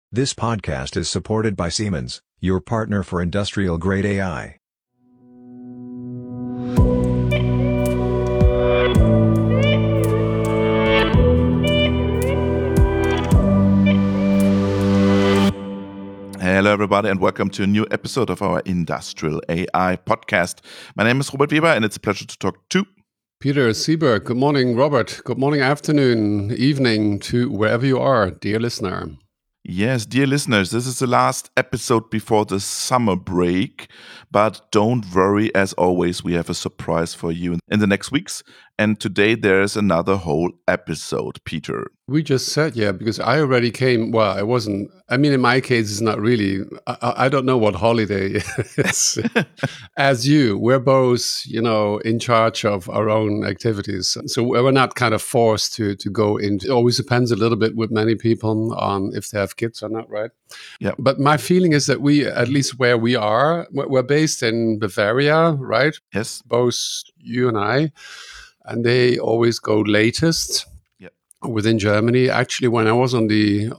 This podcast is supported by Siemens, your partner for industrial-grade AI. Hello, everybody, and welcome to a new episode of our Industrial AI podcast. My name is Robert Weber, and it's a pleasure to talk to Peter Sieberg. Good morning, Robert. Good morning, afternoon, evening to wherever you are, dear listener. Yes, dear listeners, this is the last episode before the summer break, but don't worry, as always, we have a surprise for you in the next weeks. And today there's another whole episode, Peter. We just said, because I already came. Well, I wasn't. I mean, in my case, it's not really. I don't know what holiday is. As you, we're both, in charge of our own activities. So we're not kind of forced to go in. It always depends a little bit with many people on if they have kids or not, right? Yeah. But my feeling is that we, at least where we are, we're based in Bavaria, right? Yes. Both you and I. And they always go latest within Germany. Actually, when I was on the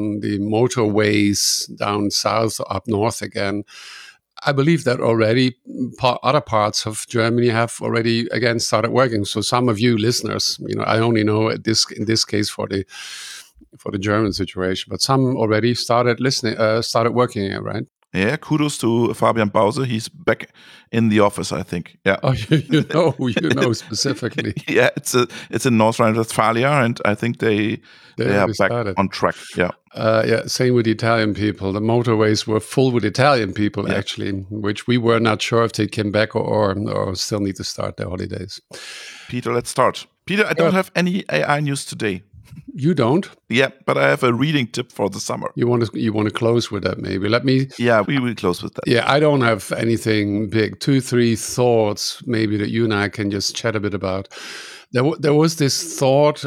motorways down south, up north again, I believe that already other parts of Germany have already again started working. So some of you listeners, I only know in this case for the German situation, but some already started working here, right? Yeah, kudos to Fabian Bause. He's back in the office, I think. Yeah. Oh, you know specifically. Yeah, it's in North Rhine-Westphalia, and I think they are back started on track. Yeah. Same with the Italian people. The motorways were full with Italian people, actually, which we were not sure if they came back or still need to start their holidays. Peter, let's start. Peter, I don't have any AI news today. You don't? Yeah, but I have a reading tip for the summer. You want to close with that, maybe? Let me. Yeah, we will close with that. Yeah, I don't have anything big. 2-3 thoughts maybe that you and I can just chat a bit about. There was this thought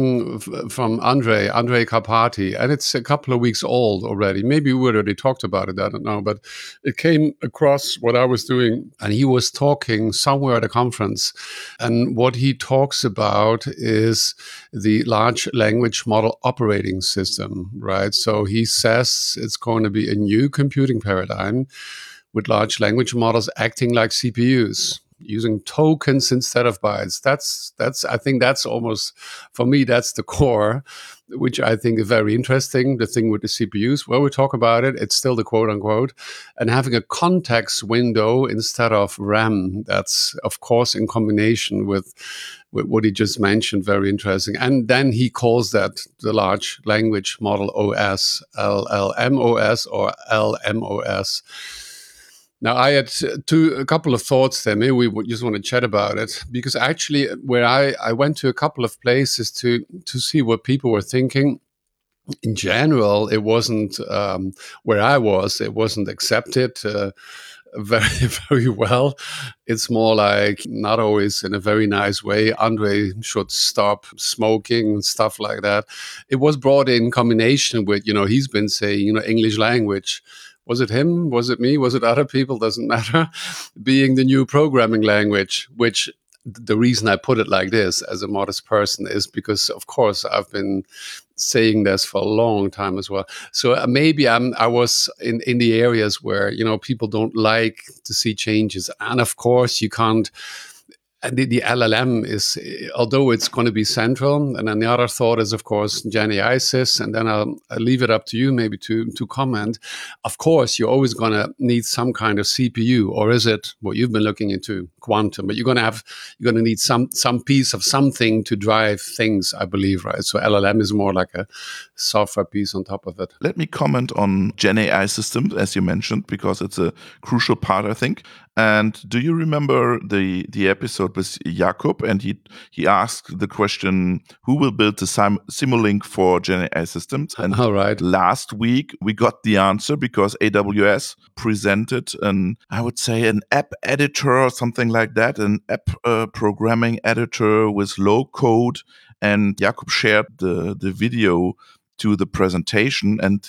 from Andrej Karpathy, and it's a couple of weeks old already. Maybe we already talked about it, I don't know. But it came across what I was doing, and he was talking somewhere at a conference. And what he talks about is the large language model operating system, right? So he says it's going to be a new computing paradigm with large language models acting like CPUs, using tokens instead of bytes. That's I think that's almost, for me, that's the core, which I think is very interesting. The thing with the CPUs, where we talk about it, it's still the quote unquote, and having a context window instead of RAM. That's of course in combination with what he just mentioned, very interesting. And then he calls that the large language model OS, LLMOS or LMOS. Now, I had a couple of thoughts there. Maybe we would just want to chat about it, because actually where I went to a couple of places to see what people were thinking. In general, it wasn't where I was. It wasn't accepted very, very well. It's more like not always in a very nice way. Andre should stop smoking and stuff like that. It was brought in combination with, he's been saying, English language. Was it him? Was it me? Was it other people? Doesn't matter. Being the new programming language, which the reason I put it like this as a modest person is because, of course, I've been saying this for a long time as well. So maybe I was in the areas where, people don't like to see changes. And of course, you can't. And the LLM is, although it's going to be central, and then the other thought is, of course, Gen AI sys, and then I'll leave it up to you maybe to comment. Of course, you're always going to need some kind of CPU, or is it what you've been looking into, quantum? But you're going to need some piece of something to drive things, I believe, right? So LLM is more like a software piece on top of it. Let me comment on Gen AI systems, as you mentioned, because it's a crucial part, I think. And do you remember the episode with Jakub? And he asked the question, who will build the Simulink for Gen AI systems? And all right. Last week, we got the answer because AWS presented an app editor or something like that, an app programming editor with low code. And Jakub shared the video to the presentation. And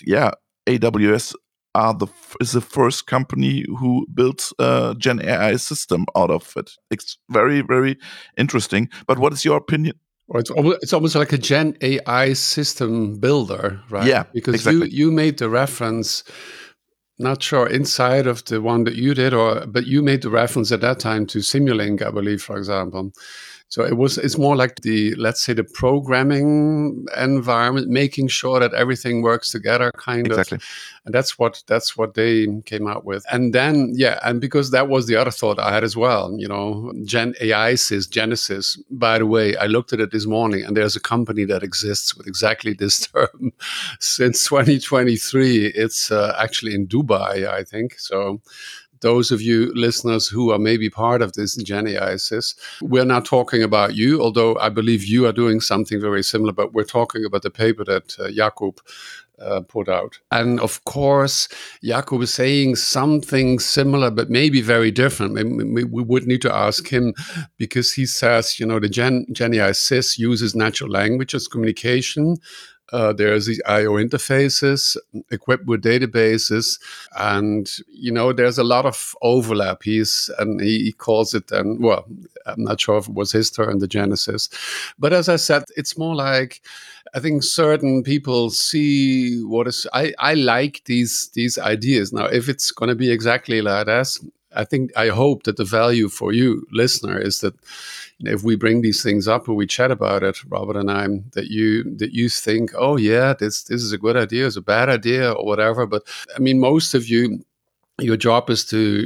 AWS is the first company who built a Gen AI system out of it. It's very, very interesting. But what is your opinion? Or it's almost like a Gen AI system builder, right? Yeah, Because exactly. you made the reference, not sure inside of the one that you did, but you made the reference at that time to Simulink, I believe, for example. So it's more like let's say the programming environment, making sure that everything works together, kind of. Exactly. And that's what they came out with. And then, yeah, and because that was the other thought I had as well, Gen AI says Genesis. By the way, I looked at it this morning, and there's a company that exists with exactly this term since 2023. It's actually in Dubai, I think. So those of you listeners who are maybe part of this Gen AI sys, we're not talking about you, although I believe you are doing something very similar, but we're talking about the paper that Jakub put out. And of course, Jakub is saying something similar, but maybe very different. We would need to ask him, because he says, the Gen AI sys uses natural language as communication. There's the I/O interfaces equipped with databases, and there's a lot of overlap. He calls it, and well, I'm not sure if it was his term, the Genesis, but as I said, it's more like, I think certain people see what is. I like these ideas. Now, if it's going to be exactly like that, I hope that the value for you, listener, is that if we bring these things up or we chat about it, Robert and I, that you think, oh yeah, this is a good idea, it's a bad idea, or whatever. But I mean, most of you, your job is to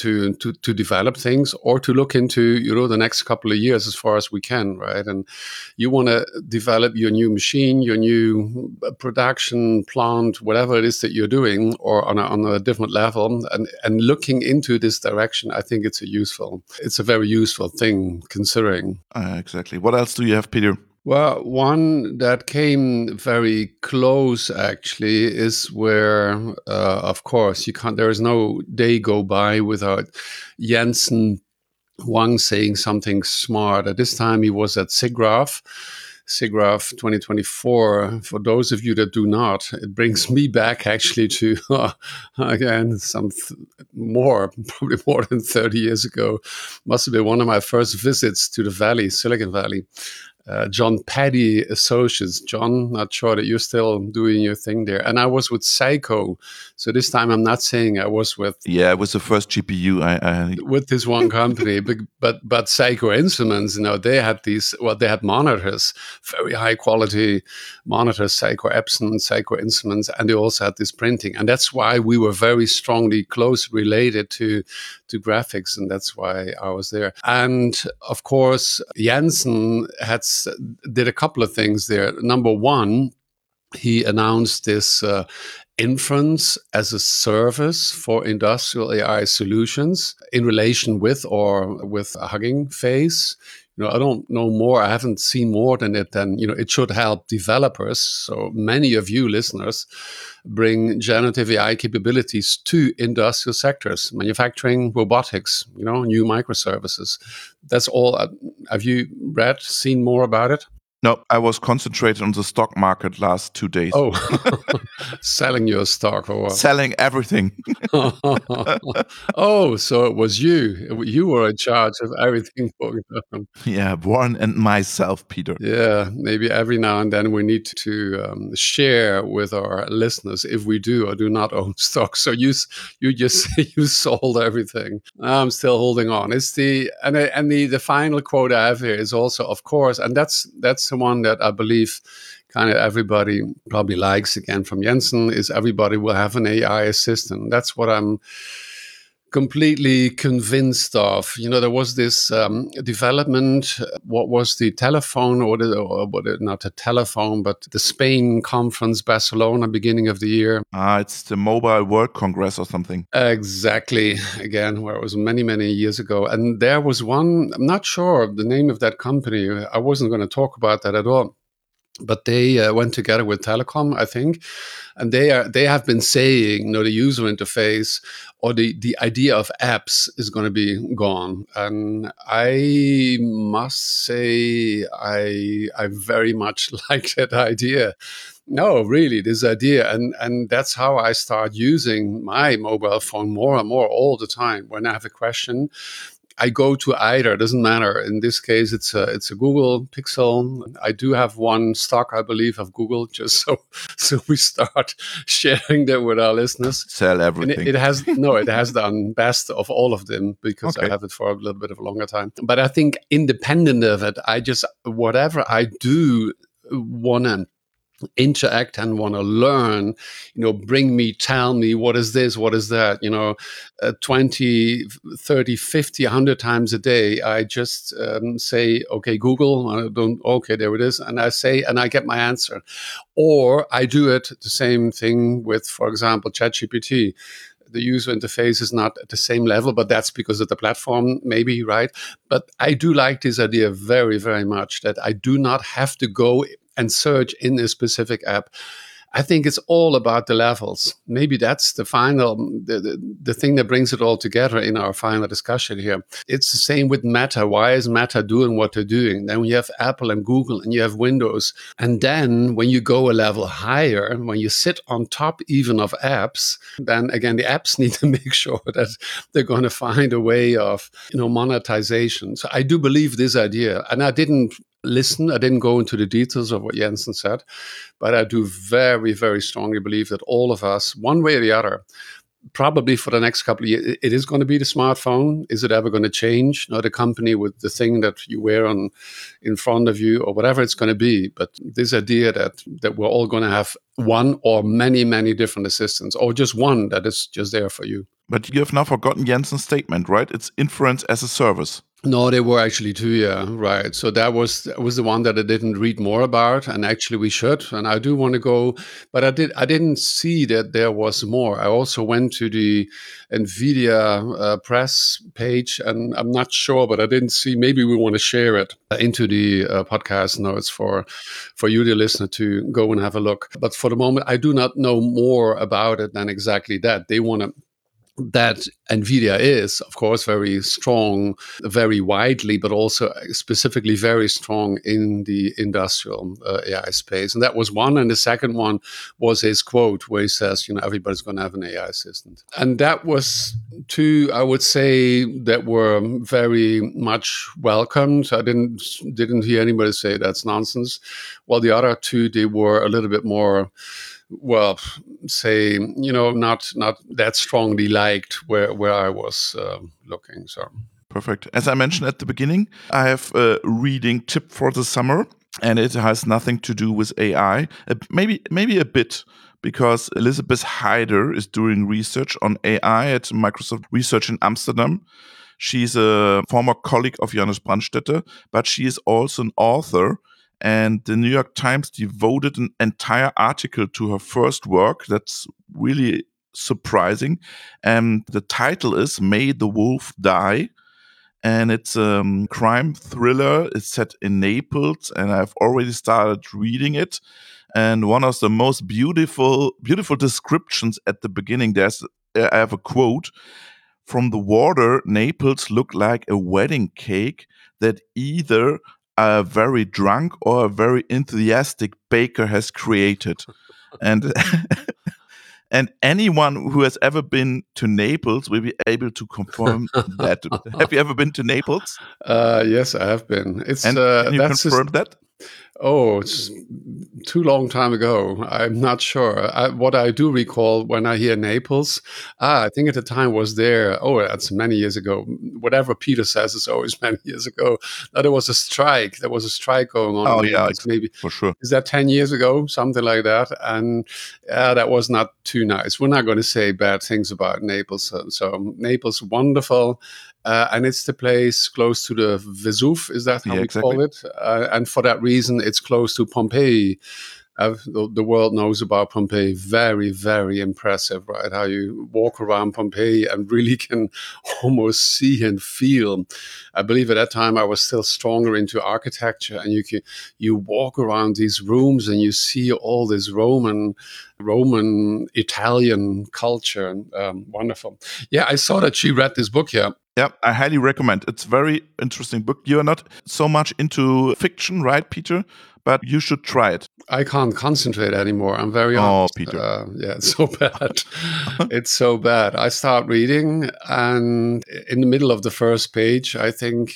to develop things, or to look into the next couple of years as far as we can, right? And you want to develop your new machine, your new production plant, whatever it is that you're doing, or on a different level, and looking into this direction. I think it's a very useful thing, considering. Exactly. What else do you have, Peter? Well, one that came very close actually is where, of course, there is no day go by without Jensen Huang saying something smart. At this time, he was at SIGGRAPH 2024. For those of you that do not, it brings me back actually to, again, probably more than 30 years ago. Must have been one of my first visits to the Valley, Silicon Valley. John Paddy Associates. John, not sure that you're still doing your thing there. And I was with Seiko. So this time I'm not saying I was with... Yeah, it was the first GPU. With this one company. but Seiko Instruments, they had monitors, very high quality monitors, Seiko Epson, Seiko Instruments, and they also had this printing. And that's why we were very strongly close related to graphics, and that's why I was there. And of course, Jensen did a couple of things there. Number one, he announced this inference as a service for industrial AI solutions in relation with Hugging Face. I don't know more. I haven't seen more than it. Then it should help developers. So many of you listeners bring generative AI capabilities to industrial sectors, manufacturing, robotics, new microservices. That's all. Have you seen more about it? No, I was concentrated on the stock market last 2 days. Oh, selling your stock or what? Selling everything. Oh, so it was you. You were in charge of everything going on. Yeah, Warren and myself, Peter. Yeah, maybe every now and then we need to share with our listeners if we do or do not own stock. So you just say you sold everything. I'm still holding on. It's the final quote I have here is also, of course, and that's the one that I believe kind of everybody probably likes, again, from Jensen, is everybody will have an AI assistant. That's what I'm completely convinced of. There was this development. What was the telephone, not the telephone, but the Spain conference, Barcelona, beginning of the year? It's the Mobile World Congress or something. Exactly. Again, where it was many, many years ago. And there was one, I'm not sure the name of that company. I wasn't going to talk about that at all. But they went together with Telecom, I think, and they have been saying, the user interface or the idea of apps is going to be gone. And I must say, I very much like that idea. No, really, this idea, and that's how I start using my mobile phone more and more all the time. When I have a question, I go to either. It doesn't matter. In this case, it's a Google Pixel. I do have one stock, I believe, of Google, just so we start sharing that with our listeners. Sell And everything. it has done best of all of them because I have it for a little bit of a longer time. But I think independent of it, whatever I do want to interact and want to learn, tell me, what is this, what is that, 20, 30, 50, 100 times a day. I just say, okay, Google, okay, there it is. And I get my answer. Or I do it the same thing with, for example, ChatGPT. The user interface is not at the same level, but that's because of the platform, maybe, right? But I do like this idea very, very much, that I do not have to go and search in a specific app. I think it's all about the levels. Maybe that's the thing that brings it all together in our final discussion here. It's the same with Meta. Why is Meta doing what they're doing? Then you have Apple and Google and you have Windows. And then when you go a level higher, when you sit on top even of apps, then again, the apps need to make sure that they're going to find a way of, monetization. So I do believe this idea. And I didn't go into the details of what Jensen said, but I do very, very strongly believe that all of us, one way or the other, probably for the next couple of years, it is going to be the smartphone. Is it ever going to change? Not a company with the thing that you wear in front of you or whatever it's going to be. But this idea that we're all going to have one or many, many different assistants, or just one that is just there for you. But you have now forgotten Jensen's statement, right? It's inference as a service. No, there were actually two, yeah, right. So that was the one that I didn't read more about, and actually we should. And I do want to go, but I didn't see that there was more. I also went to the NVIDIA press page, and I'm not sure, but I didn't see. Maybe we want to share it into the podcast notes for you, the listener, to go and have a look. But for the moment, I do not know more about it than exactly that. They want to. That NVIDIA is, of course, very strong, very widely, but also specifically very strong in the industrial AI space. And that was one. And the second one was his quote where he says, everybody's going to have an AI assistant. And that was two, I would say, that were very much welcomed. I didn't hear anybody say that's nonsense. Well, the other two, they were a little bit more, not that strongly liked where I was looking. So perfect. As I mentioned at the beginning, I have a reading tip for the summer, and it has nothing to do with AI. Maybe a bit, because Elizabeth Heider is doing research on AI at Microsoft Research in Amsterdam. She's a former colleague of Johannes Brandstätter, but she is also an author. And the New York Times devoted an entire article to her first work. That's really surprising. And the title is May the Wolf Die. And it's a crime thriller. It's set in Naples, and I've already started reading it. And one of the most beautiful descriptions at the beginning, I have a quote. From the water, Naples looked like a wedding cake that either a very drunk or a very enthusiastic baker has created. And and anyone who has ever been to Naples will be able to confirm that. Have you ever been to Naples? Yes, I have been. Can you confirm that? Oh, it's too long time ago. I'm not sure. What I do recall when I hear Naples, I think at the time was there. Oh, that's many years ago. Whatever Peter says is always many years ago. Now, there was a strike. There was a strike going on. Oh, yeah, maybe for sure. Is that 10 years ago? Something like that. And that was not too nice. We're not going to say bad things about Naples. So Naples, wonderful. And it's the place close to the Vesuve, is that how we call it? And for that reason, it's close to Pompeii. The world knows about Pompeii. Very, very impressive, right? How you walk around Pompeii and really can almost see and feel. I believe at that time I was still stronger into architecture, and you walk around these rooms and you see all this Roman Italian culture. Wonderful. Yeah, I saw that she read this book here. Yeah, I highly recommend. It's a very interesting book. You are not so much into fiction, right, Peter? but you should try it. I can't concentrate anymore. I'm very Oh, honest. Peter. Yeah, it's so bad. It's so bad. I start reading, and in the middle of the first page, I think,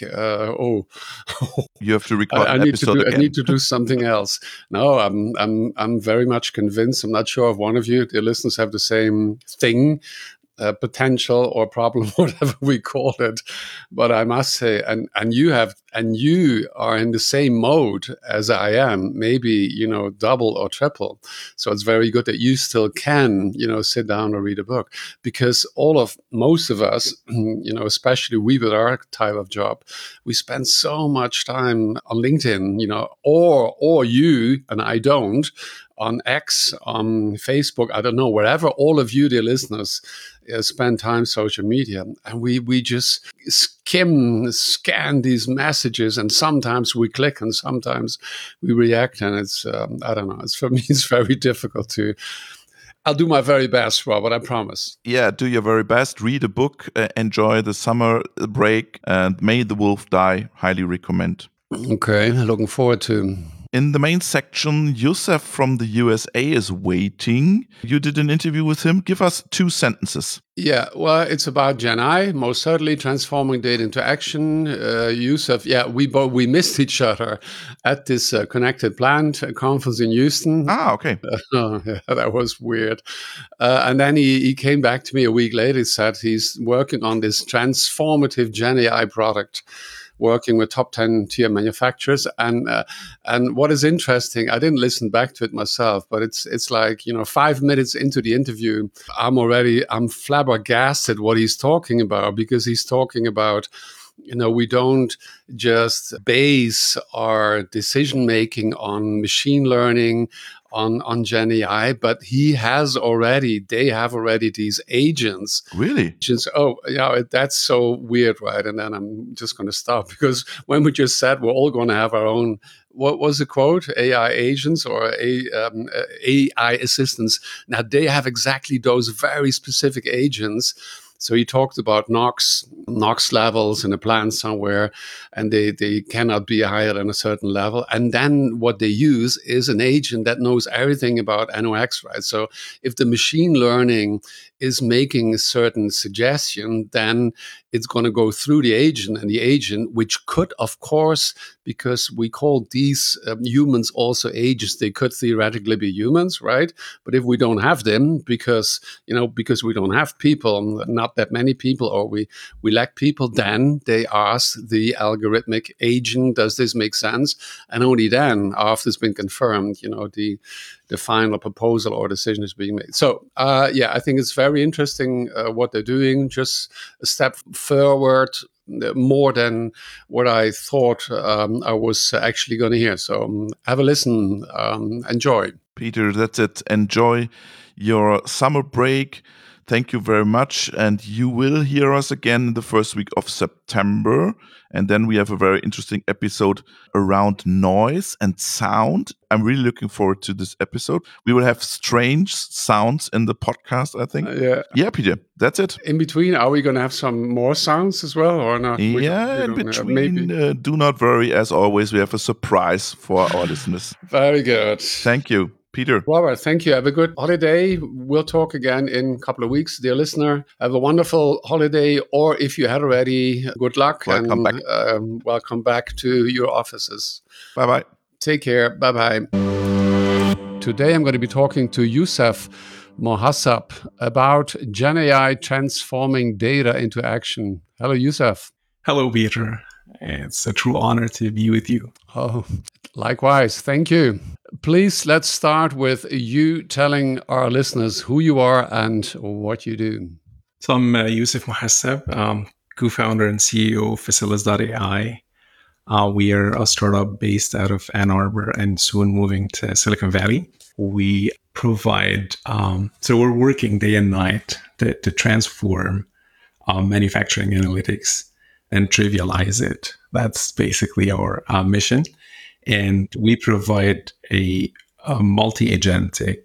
You have to record an I episode again. need to do something else. No, I'm very much convinced. I'm not sure if one of you, the listeners, have the same thing. Potential or problem, whatever we call it, but I must say, and you are in the same mode as I am, maybe double or triple. So it's very good that you still can sit down or read a book, because most of us, especially we with our type of job, we spend so much time on LinkedIn, or you and I don't. On X, on Facebook, I don't know, wherever all of you, dear listeners, spend time social media, and we just scan these messages, and sometimes we click and sometimes we react, and it's I don't know. For me, it's very difficult to. I'll do my very best, Robert, I promise. Yeah, do your very best. Read a book, enjoy the summer break, and May the Wolf Die. Highly recommend. Okay, looking forward to. In the main section, Youssef from the USA is waiting. You did an interview with him. Give us 2 sentences. Yeah, well, it's about Gen I, most certainly transforming data into action. Youssef, we missed each other at this Connected Plant conference in Houston. Ah, okay. Yeah, that was weird. And then he came back to me a week later. He said he's working on this transformative Gen AI product, working with top 10 tier manufacturers. And what is interesting, I didn't listen back to it myself, but it's like, 5 minutes into the interview, I'm flabbergasted what he's talking about, because he's talking about, we don't just base our decision making on machine learning, on Gen AI, but they have already these agents. Really? That's so weird, right? And then I'm just going to stop, because when we just said we're all going to have our own, what was the quote? AI agents or AI assistants. Now they have exactly those very specific agents. So he talked about NOx levels in a plant somewhere, and they cannot be higher than a certain level. And then what they use is an agent that knows everything about NOx, right? So if the machine learning is making a certain suggestion, then it's going to go through the agent, and the agent, which could, of course, because we call these humans also agents, they could theoretically be humans, right? But if we don't have them, because we don't have people, not that many people, or we lack people, then they ask the algorithmic agent, does this make sense? And only then, after it's been confirmed, the final proposal or decision is being made. So, I think it's very interesting what they're doing, just a step forward, more than what I thought I was actually going to hear. So have a listen, enjoy. Peter, that's it. Enjoy your summer break. Thank you very much. And you will hear us again in the first week of September. And then we have a very interesting episode around noise and sound. I'm really looking forward to this episode. We will have strange sounds in the podcast, I think. Yeah, Peter, that's it. In between, are we going to have some more sounds as well or not? Yeah, in between. Do not worry. As always, we have a surprise for our listeners. Very good. Thank you. Peter. Robert, thank you. Have a good holiday. We'll talk again in a couple of weeks. Dear listener, have a wonderful holiday, or if you had already, good luck. Welcome back. Welcome back to your offices. Bye-bye. Take care. Bye-bye. Today I'm going to be talking to Youssef Mohassab about Gen AI transforming data into action. Hello, Youssef. Hello, Peter. It's a true honor to be with you. Oh, likewise. Thank you. Please, let's start with you telling our listeners who you are and what you do. So I'm Youssef Mohassab, co-founder and CEO of Facilis.ai. We are a startup based out of Ann Arbor and soon moving to Silicon Valley. We provide, so we're working day and night to transform manufacturing analytics and trivialize it. That's basically our mission. And we provide a multi-agentic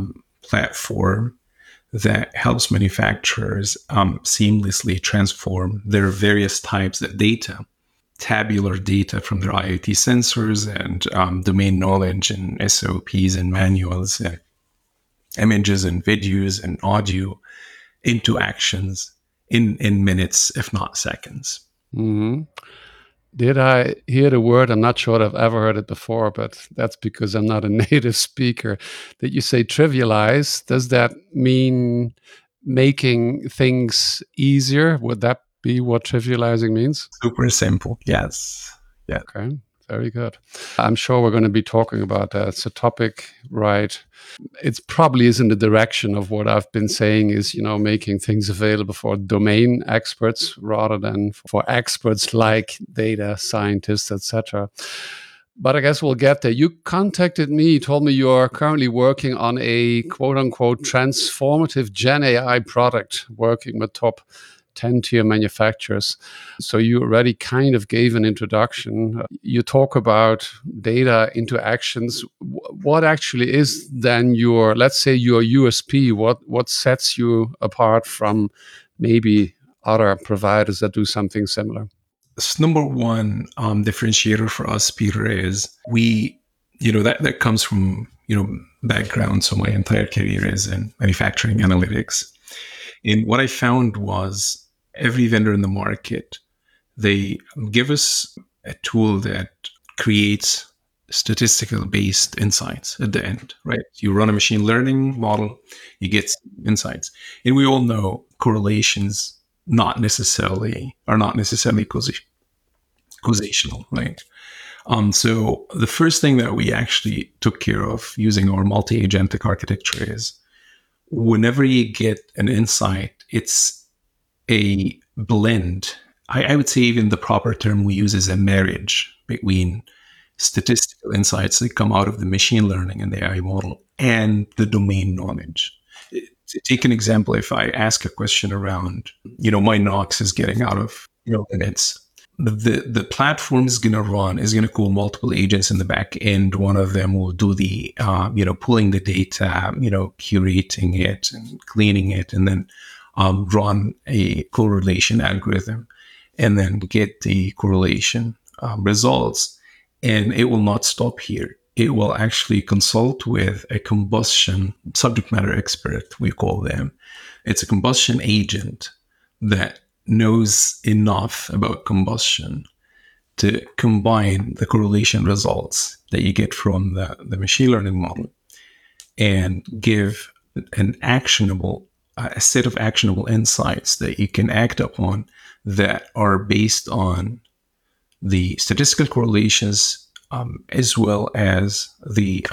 platform that helps manufacturers seamlessly transform their various types of data tabular data from their IoT sensors and domain knowledge and SOPs and manuals and images and videos and audio into actions in minutes, if not seconds. Mm-hmm. Did I hear the word? I'm not sure I've ever heard it before, but that's because I'm not a native speaker. Did you say trivialize? Does that mean making things easier? Would that be what trivializing means? Super simple. Yes. Yeah. Okay. Very good. I'm sure we're going to be talking about that. It's a topic, right? It probably is in the direction of what I've been saying is, making things available for domain experts rather than for experts like data scientists, etc. But I guess we'll get there. You contacted me, told me you're currently working on a quote unquote transformative Gen AI product, working with top 10-tier manufacturers. So you already kind of gave an introduction. You talk about data into actions. What actually is then let's say your USP? What sets you apart from maybe other providers that do something similar? So number one differentiator for us, Peter, is we, that comes from, background. So my entire career is in manufacturing analytics. And what I found was every vendor in the market, they give us a tool that creates statistical based insights at the end, right? You run a machine learning model, you get insights. And we all know correlations are not necessarily causational, right? So the first thing that we actually took care of using our multi-agentic architecture is whenever you get an insight, it's a blend. I would say even the proper term we use is a marriage between statistical insights that come out of the machine learning and the AI model and the domain knowledge. To take an example, if I ask a question around, my Knox is getting out of limits, the platform is going to call multiple agents in the back end. One of them will do the, pulling the data, curating it and cleaning it, and then run a correlation algorithm and then get the correlation results. And it will not stop here. It will actually consult with a combustion subject matter expert, we call them. It's a combustion agent that knows enough about combustion to combine the correlation results that you get from the machine learning model and give a set of actionable insights that you can act upon that are based on the statistical correlations as well as the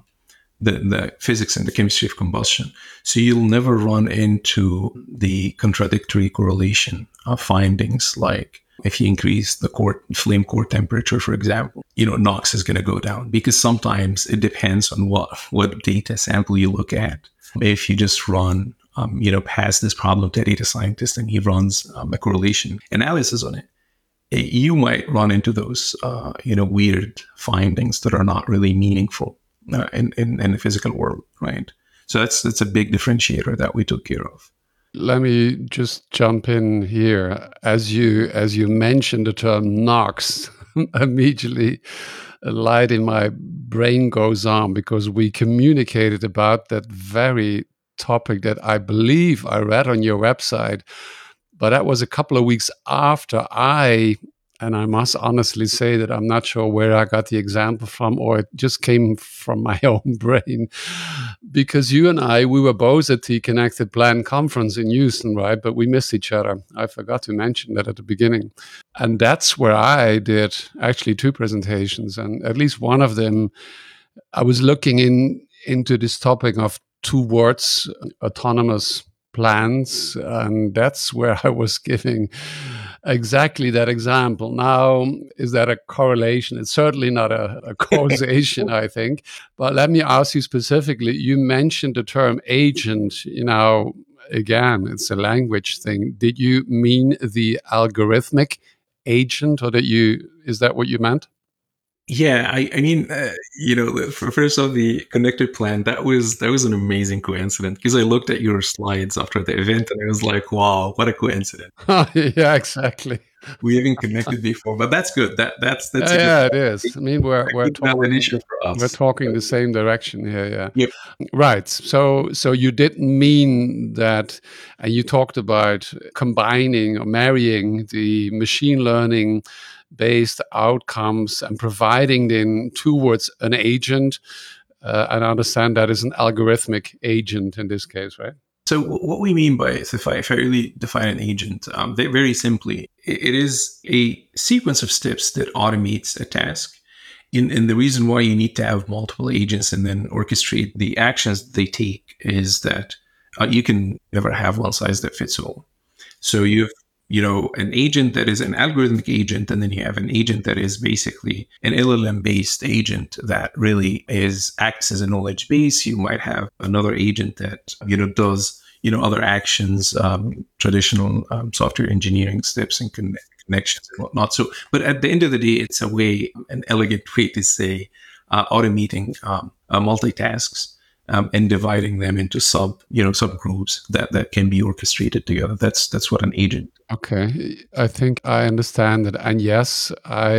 physics and the chemistry of combustion. So you'll never run into the contradictory correlation of findings, like if you increase the flame core temperature, for example, NOx is going to go down, because sometimes it depends on what data sample you look at. If you just run pass this problem to a data scientist and he runs a correlation analysis on it, you might run into those, weird findings that are not really meaningful in the physical world, right? So that's a big differentiator that we took care of. Let me just jump in here. As you mentioned the term NOx, immediately a light in my brain goes on, because we communicated about that very topic that I believe I read on your website, but that was a couple of weeks after and I must honestly say that I'm not sure where I got the example from, or it just came from my own brain, because you and we were both at the Connected Plan conference in Houston, right? But we missed each other. I forgot to mention that at the beginning. And that's where I did actually 2 presentations, and at least one of them, I was looking into this topic of 2 words, autonomous plans, and that's where I was giving exactly that example. Now, is that a correlation? It's certainly not a causation, I think. But let me ask you specifically, you mentioned the term agent, again, it's a language thing. Did you mean the algorithmic agent, or is that what you meant? Yeah, I mean, first of the Connected Plan, that was an amazing coincidence, because I looked at your slides after the event and I was like, wow, what a coincidence. Yeah, exactly. we haven't connected before, but that's good. That's a good Yeah, it is. I mean, we're good talking definition for us. we're talking the same direction here. Yeah. Yep. Right. So you didn't mean that, and you talked about combining or marrying the machine learning based outcomes and providing them towards an agent. And I understand that is an algorithmic agent in this case, right? So what we mean by it, if I really define an agent, very simply, it is a sequence of steps that automates a task. And the reason why you need to have multiple agents and then orchestrate the actions they take is that you can never have one size that fits all. So you have an agent that is an algorithmic agent, and then you have an agent that is basically an LLM-based agent that really acts as a knowledge base. You might have another agent that does other actions, traditional software engineering steps and connections and whatnot. So, but at the end of the day, it's an elegant way to say automating multitasks. And dividing them into subgroups that can be orchestrated together. That's what an agent. Okay, I think I understand it. And yes,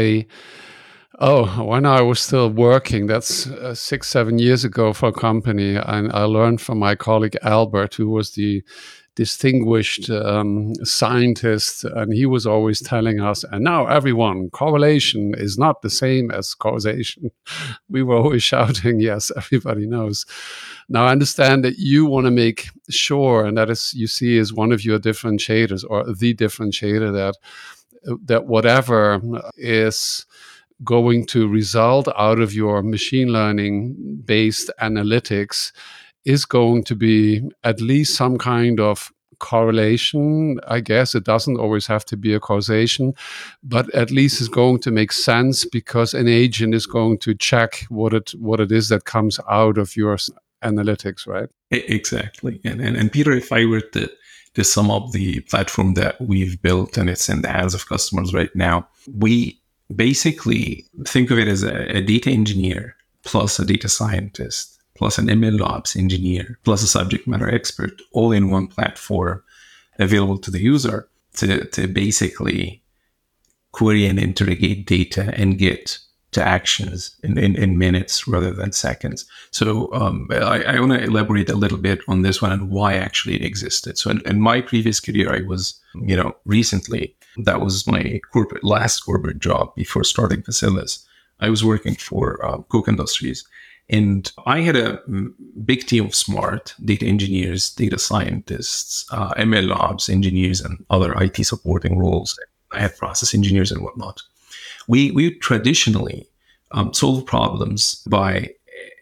when I was still working, that's 6-7 years ago for a company, and I learned from my colleague Albert, who was the distinguished scientist, and he was always telling us, and now everyone, correlation is not the same as causation. We were always shouting, yes, everybody knows. Now I understand that you want to make sure, and that is, you see, is one of your differentiators, or the differentiator, that whatever is going to result out of your machine learning based analytics is going to be at least some kind of correlation. I guess it doesn't always have to be a causation, but at least it's going to make sense, because an agent is going to check what it is that comes out of your analytics, right? Exactly. And Peter, if I were to sum up the platform that we've built, and it's in the hands of customers right now, we basically think of it as a data engineer plus a data scientist plus an ML ops engineer plus a subject matter expert, all in one platform available to the user to basically query and interrogate data and get to actions in minutes rather than seconds. So I want to elaborate a little bit on this one and why actually it existed. So in my previous career, I was, recently, that was my last corporate job before starting Facilis. I was working for Coke Industries. And I had a big team of smart data engineers, data scientists, ML ops engineers, and other IT supporting roles. I had process engineers and whatnot. We traditionally solve problems by,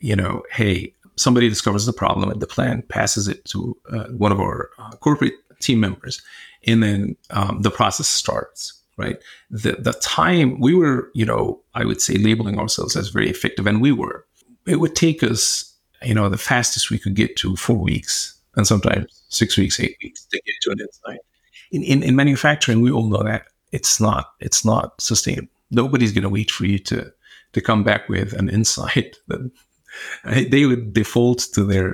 hey, somebody discovers the problem at the plant, passes it to one of our corporate team members, and then the process starts. Right. The time we were, I would say, labeling ourselves as very effective, and we were. It would take us, the fastest we could get to 4 weeks, and sometimes 6 weeks, 8 weeks to get to an insight. In manufacturing, we all know that it's not sustainable. Nobody's going to wait for you to come back with an insight. That they would default to their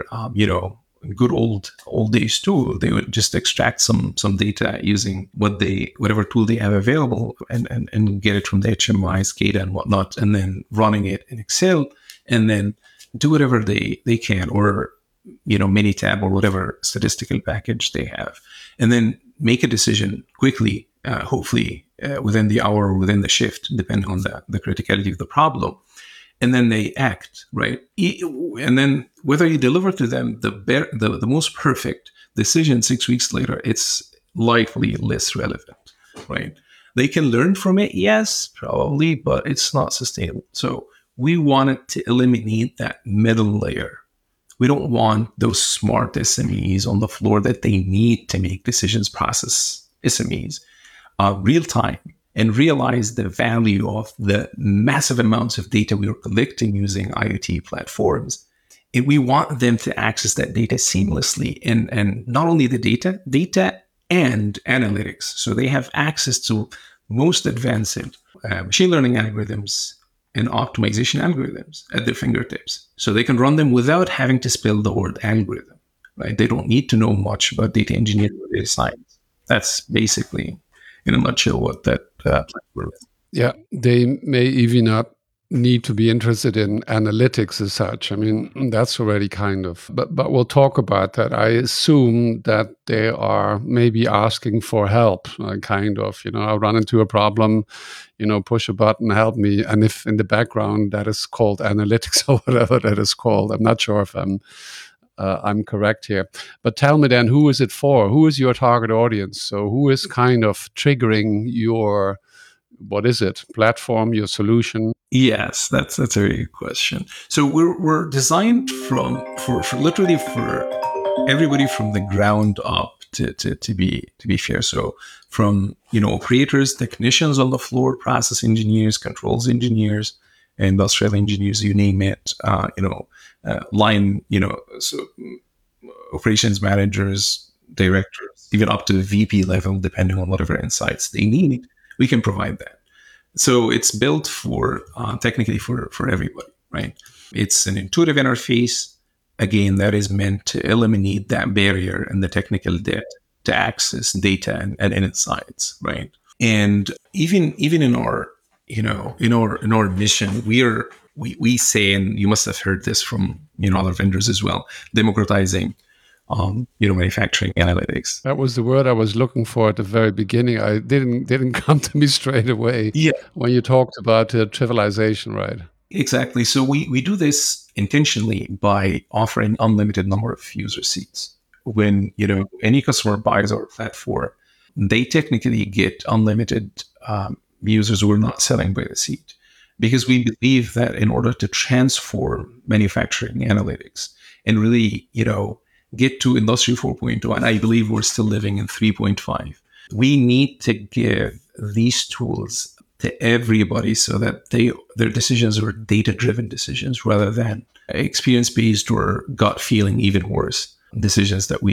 good old days too. They would just extract some data using whatever tool they have available and get it from the HMI, SCADA and whatnot, and then running it in Excel, and then do whatever they can, or Minitab or whatever statistical package they have, and then make a decision quickly, hopefully within the hour or within the shift, depending on the criticality of the problem. And then they act, right? And then whether you deliver to them the most perfect decision 6 weeks later, it's likely less relevant, right? They can learn from it, yes, probably, but it's not sustainable. So we wanted to eliminate that middle layer. We don't want those smart SMEs on the floor that they need to make decisions, process SMEs, real time, and realize the value of the massive amounts of data we are collecting using IoT platforms. And we want them to access that data seamlessly, and not only the data and analytics. So they have access to most advanced machine learning algorithms and optimization algorithms at their fingertips. So they can run them without having to spell the word algorithm, right? They don't need to know much about data engineering or data science. That's basically in a nutshell what that platform is. Yeah, they may even not need to be interested in analytics as such. I mean, that's already kind of, but we'll talk about that. I assume that they are maybe asking for help, kind of, I run into a problem, push a button, help me. And if in the background that is called analytics or whatever that is called, I'm not sure if I'm correct here. But tell me then, who is it for? Who is your target audience? So who is kind of triggering your, what is it, platform, your solution? Yes, that's a very good question. So we're designed for literally for everybody from the ground up to be fair. So from operators, technicians on the floor, process engineers, controls engineers, industrial engineers, you name it. Line, so operations managers, directors, even up to the VP level, depending on whatever insights they need, we can provide that. So it's built for technically for everybody, right? It's an intuitive interface, again, that is meant to eliminate that barrier in the technical debt to access data and insights, right? And even in our in our mission, we say, and you must have heard this from other vendors as well, democratizing manufacturing analytics. That was the word I was looking for at the very beginning. I didn't come to me straight away. Yeah. When you talked about trivialization, right? Exactly. So we do this intentionally by offering unlimited number of user seats. When any customer buys our platform, they technically get unlimited users. We're not selling by the seat, because we believe that in order to transform manufacturing analytics and really get to Industry 4.0, and I believe we're still living in 3.5, we need to give these tools to everybody so that their decisions are data-driven decisions rather than experience-based or gut feeling, even worse, decisions that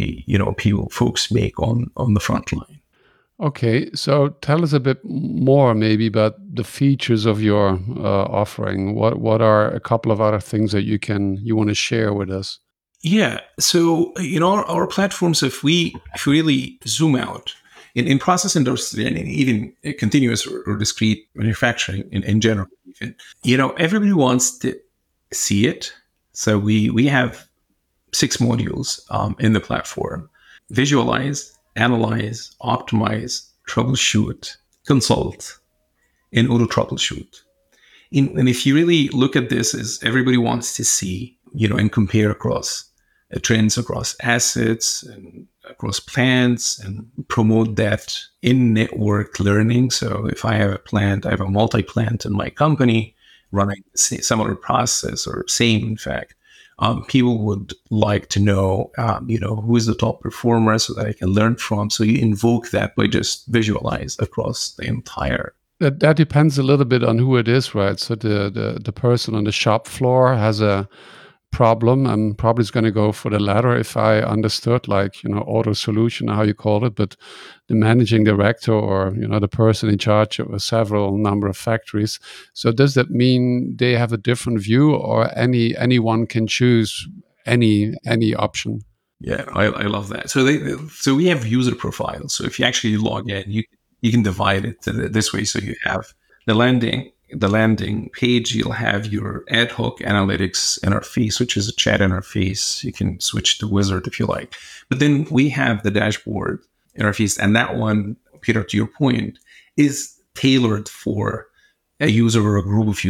folks make on the front line. Okay, so tell us a bit more maybe about the features of your offering. What are a couple of other things that you want to share with us? Yeah, so our platforms, if we really zoom out in process industry and even continuous or discrete manufacturing in general, even everybody wants to see it. So we have 6 modules in the platform: visualize, analyze, optimize, troubleshoot, consult, and auto troubleshoot. And if you really look at this, as everybody wants to see, and compare across trends across assets and across plants and promote that in-network learning. So if I have a plant, I have a multi-plant in my company running similar process or same, in fact, people would like to know, who is the top performer so that I can learn from. So you invoke that by just visualize across the entire. That depends a little bit on who it is, right? So the person on the shop floor has a problem, I'm probably going to go for the latter if I understood, auto solution, how you call it. But the managing director or the person in charge of several number of factories. So does that mean they have a different view, or anyone can choose any option? Yeah, I love that. So we have user profiles. So if you actually log in, you can divide it this way. So you have the landing page, you'll have your ad hoc analytics interface, which is a chat interface. You can switch to wizard if you like. But then we have the dashboard interface, and that one, Peter, to your point, is tailored for a user or a group of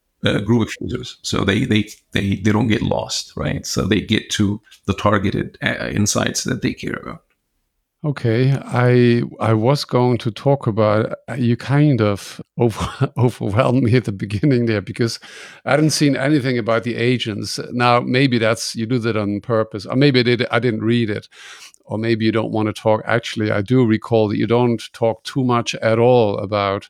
users. So they don't get lost, right? So they get to the targeted insights that they care about. Okay, I was going to talk about, you kind of overwhelmed me at the beginning there, because I hadn't seen anything about the agents. Now, maybe you do that on purpose, or maybe I didn't read it, or maybe you don't want to talk. Actually, I do recall that you don't talk too much at all about,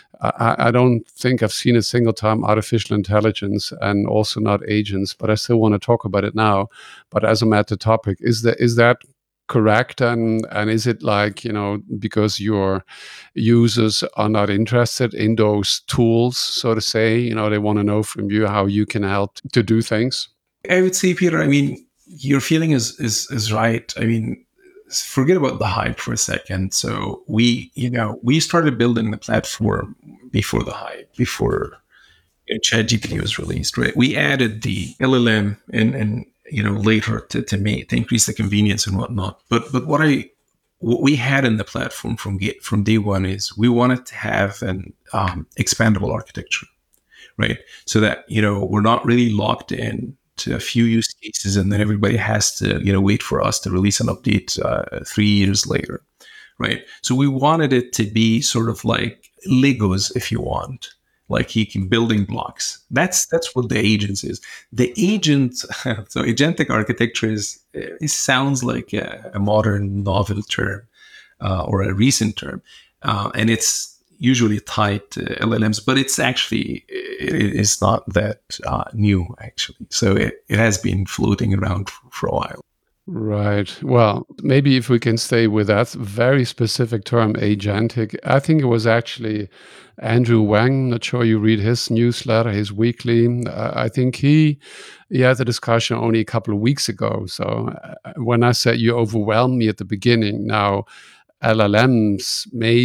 I don't think I've seen a single time artificial intelligence, and also not agents, but I still want to talk about it now. But as I'm at the topic, is that correct? And is it because your users are not interested in those tools, so to say, they want to know from you how you can help to do things? I would say, Peter, your feeling is right. forget about the hype for a second. So we started building the platform before the hype, before ChatGPT was released, right? We added the LLM and later to increase the convenience and whatnot. But what we had in the platform from day one is we wanted to have an expandable architecture, right? So that we're not really locked in to a few use cases, and then everybody has to wait for us to release an update 3 years later, right? So we wanted it to be sort of like Legos, if you want. Like building blocks. That's what the agents is. The agent, so agentic architecture it sounds like a modern novel term or a recent term, and it's usually tied to LLMs, but it's not that new actually. So it has been floating around for a while. Right. Well, maybe if we can stay with that very specific term, agentic. I think it was actually Andrew Wang. Not sure you read his newsletter, his weekly. I think he had a discussion only a couple of weeks ago. So when I said you overwhelmed me at the beginning, now LLMs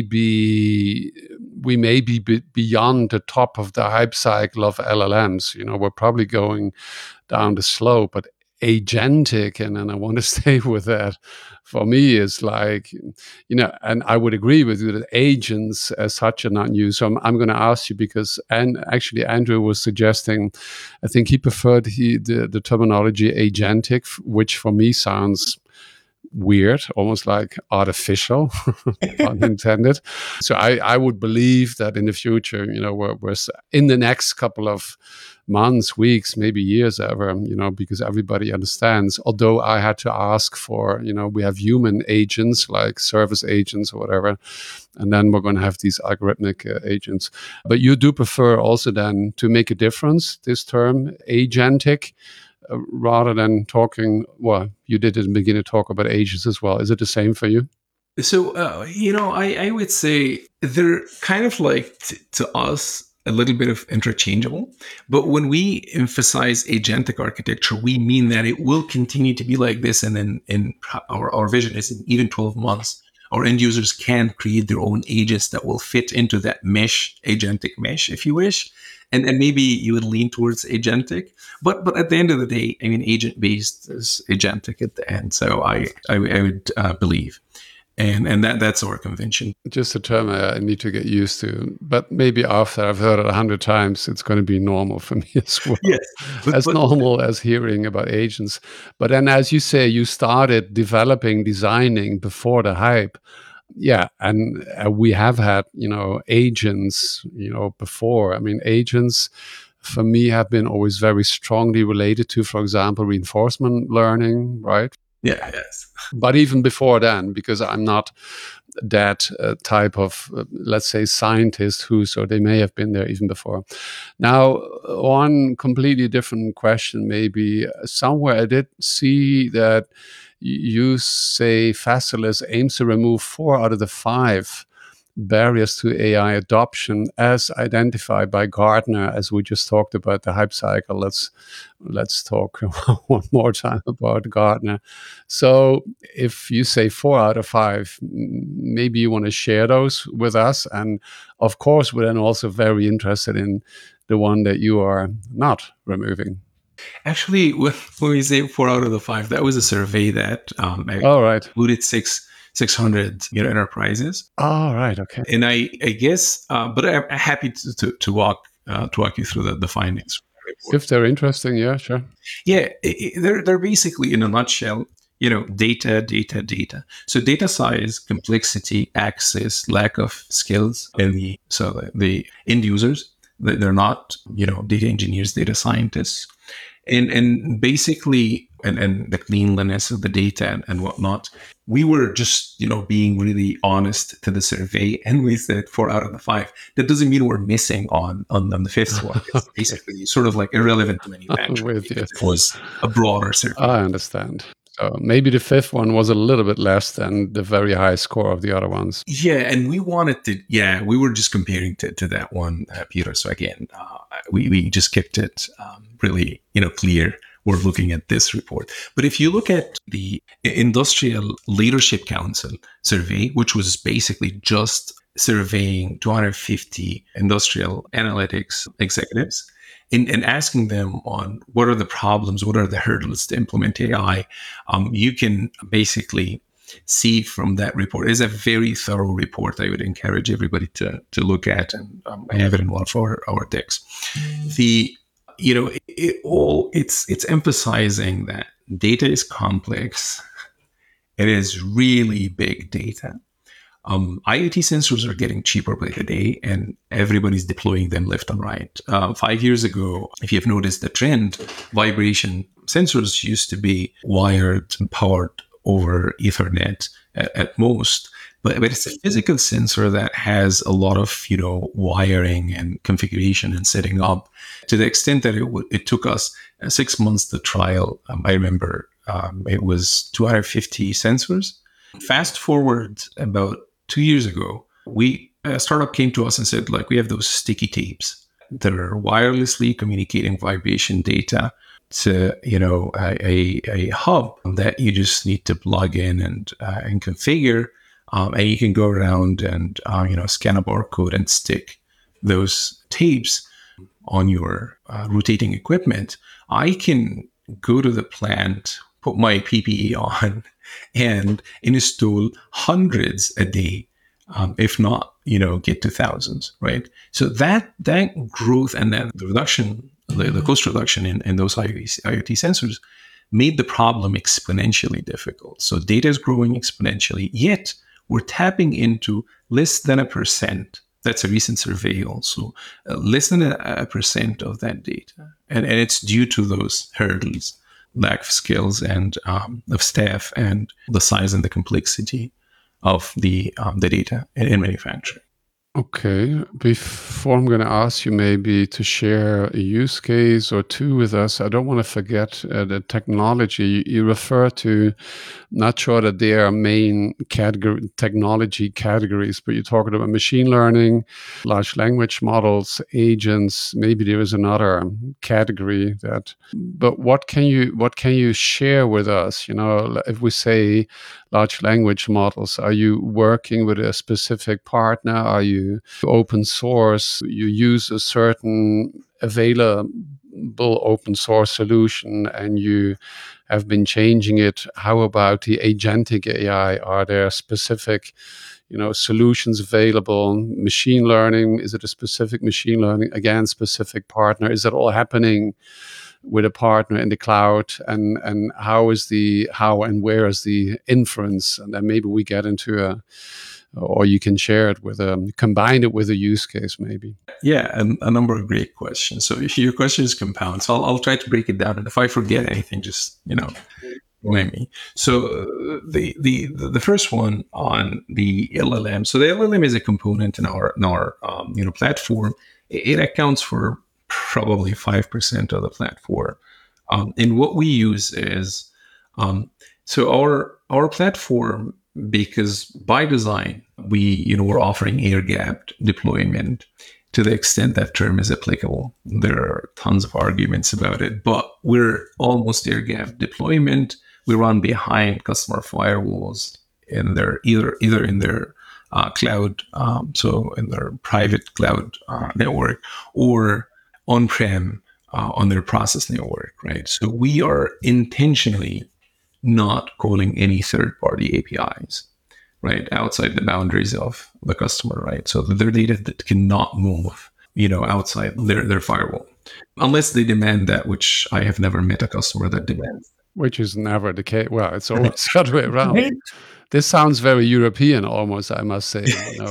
we may be beyond the top of the hype cycle of LLMs. We're probably going down the slope, but agentic, and I want to stay with that, for me is like, and I would agree with you that agents as such are not new. So I'm going to ask you because, and actually Andrew was suggesting, I think he preferred the terminology agentic, which for me sounds weird, almost like artificial, pun intended. So I would believe that in the future, we're in the next couple of months, weeks, maybe years ever, because everybody understands. Although I had to ask for, we have human agents like service agents or whatever, and then we're going to have these algorithmic agents. But you do prefer also then to make a difference, this term agentic, rather than talking, well, you did at the beginning talk about agents as well. Is it the same for you? So, I would say they're kind of like to us a little bit of interchangeable. But when we emphasize agentic architecture, we mean that it will continue to be like this. And then in our vision is in even 12 months, our end users can create their own agents that will fit into that mesh, agentic mesh, if you wish. And maybe you would lean towards agentic. But at the end of the day, I mean, agent-based is agentic at the end. So I would believe. And that's our convention. Just a term I need to get used to. But maybe after I've heard it 100 times, it's going to be normal for me as well. Yes. As normal as hearing about agents. But then, as you say, you started designing before the hype. Yeah, and we have had, agents, before. I mean, agents for me have been always very strongly related to, for example, reinforcement learning, right? Yeah, yes. But even before then, because I'm not that type of, let's say, scientist so they may have been there even before. Now, one completely different question, maybe. Somewhere I did see that you say Facilis aims to remove 4 out of the 5 barriers to AI adoption as identified by Gartner, as we just talked about the hype cycle. Let's talk one more time about Gartner. So if you say 4 out of 5, maybe you want to share those with us. And of course, we're then also very interested in the one that you are not removing. Actually, when we say 4 out of the 5, that was a survey that included 600 enterprises. Oh, right. Okay. And I guess, but I'm happy to walk you through the findings. If they're interesting, yeah, sure. Yeah, they're basically, in a nutshell, data. So data size, complexity, access, lack of skills, and the end users. They're not, data engineers, data scientists. And basically, and the cleanliness of the data and whatnot, we were just, being really honest to the survey, and we said 4 out of the 5. That doesn't mean we're missing on the fifth one. It's basically sort of like irrelevant to manufacturing. It was a broader survey. I understand. So maybe the 5th one was a little bit less than the very high score of the other ones. Yeah, and we wanted to, we were just comparing to that one, Peter. So again, we just kept it really, clear. were looking at this report. But if you look at the Industrial Leadership Council survey, which was basically just surveying 250 industrial analytics executives and asking them on what are the problems, what are the hurdles to implement AI, you can basically see from that report. It's a very thorough report. I would encourage everybody to look at, and I have it in one of our decks. It's emphasizing that data is complex. It is really big data. IoT sensors are getting cheaper by the day, and everybody's deploying them left and right. 5 years ago, if you've noticed the trend, vibration sensors used to be wired and powered over Ethernet at most, but it's a physical sensor that has a lot of wiring and configuration and setting up, to the extent that it took us 6 months to trial. I remember it was 250 sensors. Fast forward about 2 years ago, a startup came to us and said, we have those sticky tapes that are wirelessly communicating vibration data to a hub that you just need to plug in and configure, and you can go around and scan a barcode and stick those tapes on your rotating equipment. I can go to the plant, put my PPE on, and install hundreds a day, if not get to thousands, right? So that growth and that reduction, the cost reduction in those IoT sensors made the problem exponentially difficult. So data is growing exponentially, yet we're tapping into less than 1%. That's a recent survey also. Less than 1% of that data. And it's due to those hurdles, lack of skills and of staff, and the size and the complexity of the data in manufacturing. Okay. Before I'm going to ask you maybe to share a use case or two with us, I don't want to forget the technology. You refer to, not sure that they are main technology categories, but you're talking about machine learning, large language models, agents. Maybe there is another category but what can you share with us? If we say large language models, are you working with a specific partner? Are you open source? You use a certain available open source solution and you have been changing it. How about the agentic AI? Are there specific solutions available? Machine learning, is it a specific machine learning? Again, specific partner. Is it all happening with a partner in the cloud? And how and where is the inference? And then maybe we get into or you can share it combine it with a use case maybe. Yeah, and a number of great questions. So if your question is compound, so I'll try to break it down. And if I forget anything, just, blame me. So the first one on the LLM. So the LLM is a component in our platform. It accounts for probably 5% of the platform. And what we use is, so our platform, because by design, we're offering air-gapped deployment to the extent that term is applicable. There are tons of arguments about it, but we're almost air-gapped deployment. We run behind customer firewalls in their either in their cloud, so in their private cloud network, or on-prem on their process network, right? So we are intentionally not calling any third-party APIs, right, outside the boundaries of the customer, right? So their data that cannot move, outside their firewall, unless they demand that, which I have never met a customer that demands. Which is never the case. Well, it's always the other way around. This sounds very European almost, I must say.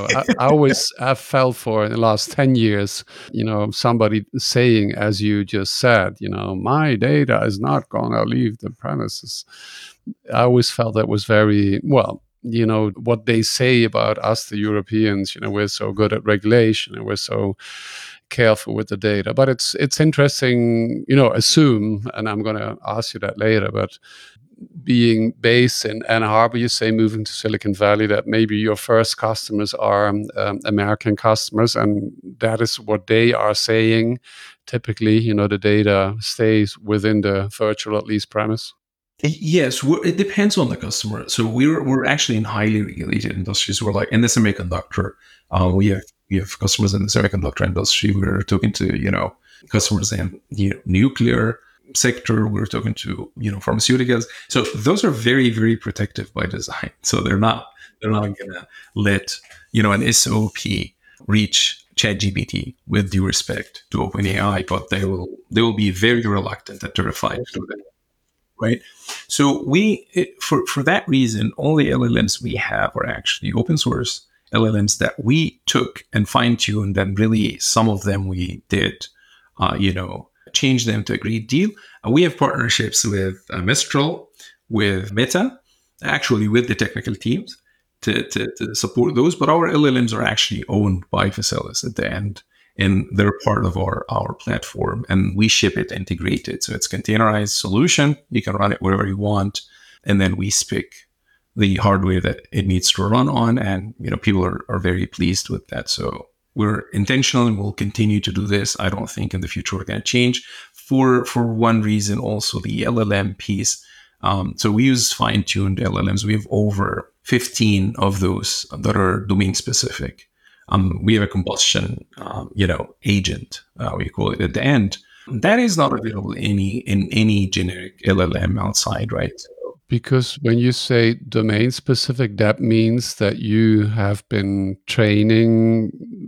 I felt for in the last 10 years, somebody saying, as you just said, my data is not going to leave the premises. I always felt that was very, what they say about us, the Europeans, we're so good at regulation and we're so careful with the data. But it's interesting, assume, and I'm going to ask you that later, but being based in Ann Arbor, you say moving to Silicon Valley, that maybe your first customers are American customers, and that is what they are saying. Typically, the data stays within the virtual, at least, premise. Yes, it depends on the customer. So we're actually in highly regulated industries. We're like in the semiconductor. We have customers in the semiconductor industry. We're talking to customers in nuclear sector. We're talking to pharmaceuticals. So those are very, very protective by design. So they're not gonna let an SOP reach ChatGPT, with due respect to OpenAI, but they will be very reluctant and terrified to do that. Right. So for that reason, all the LLMs we have are actually open source LLMs that we took and fine tuned, and really some of them we did, change them to a great deal. We have partnerships with Mistral, with Meta, actually with the technical teams to support those. But our LLMs are actually owned by Facilis at the end. And they're part of our platform, and we ship it integrated. So it's a containerized solution. You can run it wherever you want. And then we spec the hardware that it needs to run on. And, people are very pleased with that. So we're intentional and we'll continue to do this. I don't think in the future we're going to change for one reason, also the LLM piece. So we use fine-tuned LLMs. We have over 15 of those that are domain specific. We have a combustion, agent, we call it at the end. That is not available in any generic LLM outside, right? Because when you say domain specific, that means that you have been training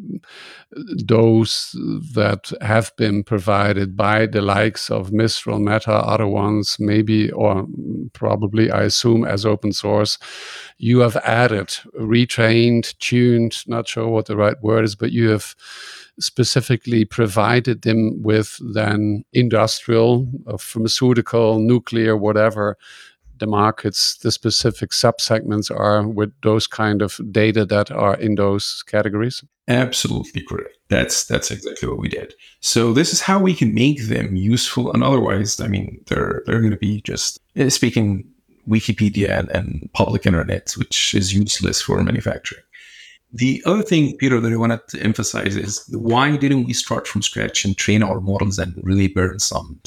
those that have been provided by the likes of Mistral, Meta, other ones, maybe, or probably, I assume, as open source. You have added, retrained, tuned, not sure what the right word is, but you have specifically provided them with then industrial, pharmaceutical, nuclear, whatever the markets, the specific subsegments are, with those kind of data that are in those categories? Absolutely correct. That's exactly what we did. So this is how we can make them useful. And otherwise, they're going to be just speaking Wikipedia and public internet, which is useless for manufacturing. The other thing, Peter, that I wanted to emphasize is why didn't we start from scratch and train our models and really burn some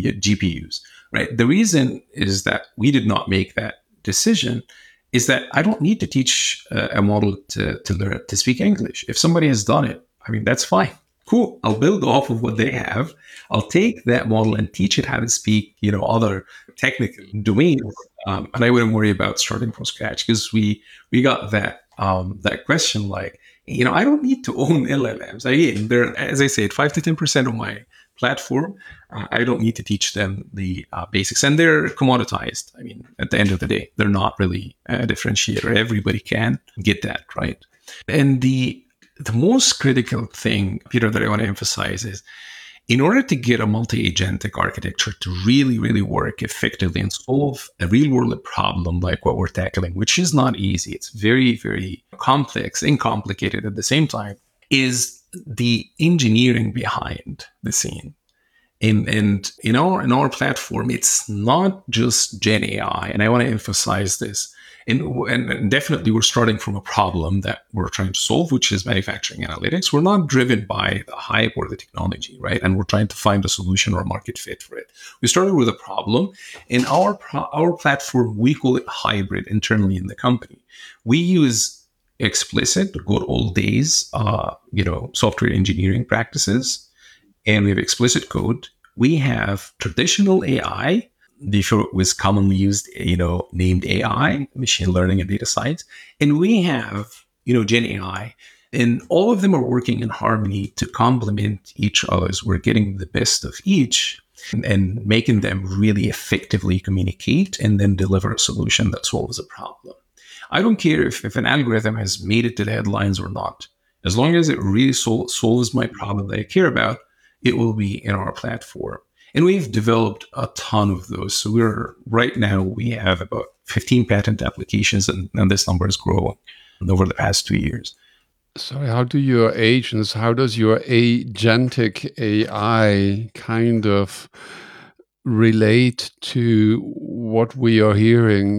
GPUs? Right. The reason is that we did not make that decision is that I don't need to teach a model to learn to speak English. If somebody has done it, that's fine. Cool. I'll build off of what they have. I'll take that model and teach it how to speak, other technical domains. And I wouldn't worry about starting from scratch, because we got that question, like, I don't need to own LLMs. They're, as I said, 5 to 10% of my platform. I don't need to teach them the basics, and they're commoditized. At the end of the day, they're not really a differentiator. Everybody can get that, right? And the most critical thing, Peter, that I want to emphasize is, in order to get a multi-agentic architecture to really, really work effectively and solve a real-world problem like what we're tackling, which is not easy, it's very, very complex and complicated at the same time, is the engineering behind the scene. And in our platform, it's not just Gen AI, and I want to emphasize this. And definitely, we're starting from a problem that we're trying to solve, which is manufacturing analytics. We're not driven by the hype or the technology, right? And we're trying to find a solution or a market fit for it. We started with a problem. In our platform, we call it hybrid internally in the company. We use explicit, good old days, software engineering practices, and we have explicit code. We have traditional AI. Before it was commonly used, named AI, machine learning and data science. And we have, Gen AI, and all of them are working in harmony to complement each other's. We're getting the best of each and making them really effectively communicate and then deliver a solution that solves a problem. I don't care if an algorithm has made it to the headlines or not. As long as it really solves my problem that I care about, it will be in our platform. And we've developed a ton of those. So right now, we have about 15 patent applications, and this number is growing over the past 2 years. So how does your agentic AI kind of relate to what we are hearing,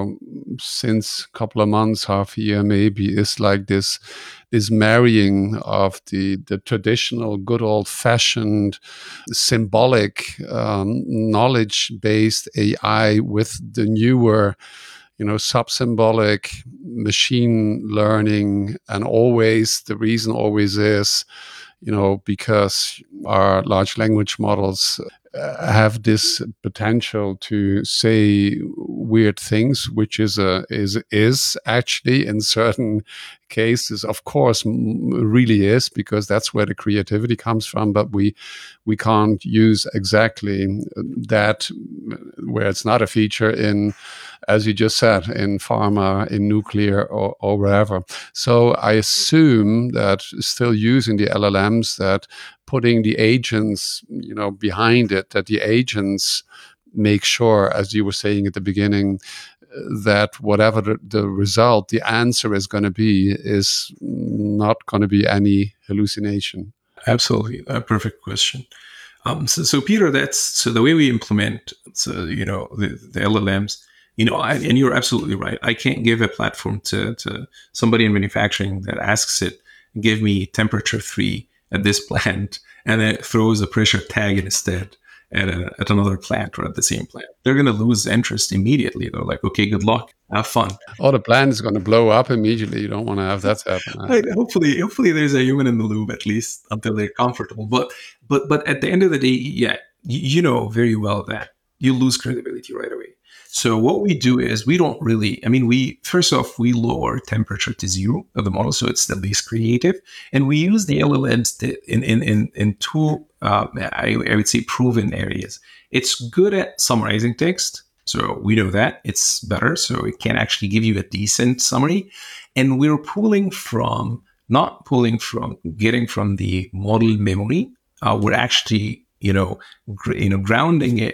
since a couple of months, half a year maybe, is like this marrying of the traditional, good old fashioned, symbolic, knowledge based AI with the newer, sub-symbolic machine learning. And always, the reason always is, because our large language models have this potential to say weird things, which is actually in certain cases, of course, really is, because that's where the creativity comes from. But we can't use exactly that where it's not a feature in, as you just said, in pharma, in nuclear, or wherever. So I assume that still using the LLMs, that putting the agents, behind it, that the agents make sure, as you were saying at the beginning, that whatever the result, the answer is going to be, is not going to be any hallucination. Absolutely. A perfect question. So Peter, so the way we implement, the LLMs, and you're absolutely right. I can't give a platform to somebody in manufacturing that asks it, give me temperature 3 at this plant, and then it throws a pressure tag instead at another plant or at the same plant. They're going to lose interest immediately. They're like, okay, good luck, have fun. Oh, the plant is going to blow up immediately. You don't want to have that happen. Hopefully there's a human in the loop, at least until they're comfortable. But at the end of the day, yeah, you know very well that you lose credibility right away. So what we do is we don't really, first off, we lower temperature to 0 of the model, so it's the least creative. And we use the LLMs in two, I would say, proven areas. It's good at summarizing text. So we know that it's better. So it can actually give you a decent summary. And we're getting from the model memory. We're actually, grounding it,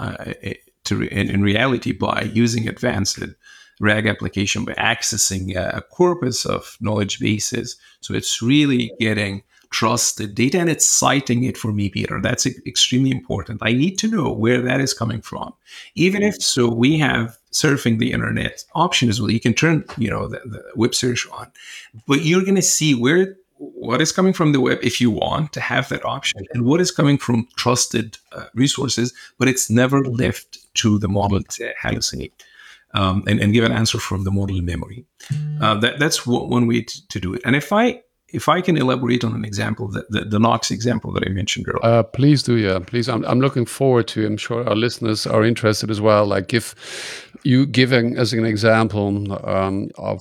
in reality by using advanced RAG application, by accessing a corpus of knowledge bases. So it's really getting trusted data, and it's citing it for me, Peter. That's extremely important. I need to know where that is coming from. Even if so, we have surfing the internet option as well. You can turn, the web search on, but you're going to see what is coming from the web if you want to have that option, and what is coming from trusted resources, but it's never left to the model to hallucinate and give an answer from the model memory. That's one way to do it. And if I can elaborate on an example, the Knox example that I mentioned earlier. Please do, yeah. Please, I'm looking forward to. I'm sure our listeners are interested as well. Like, if you giving as an example of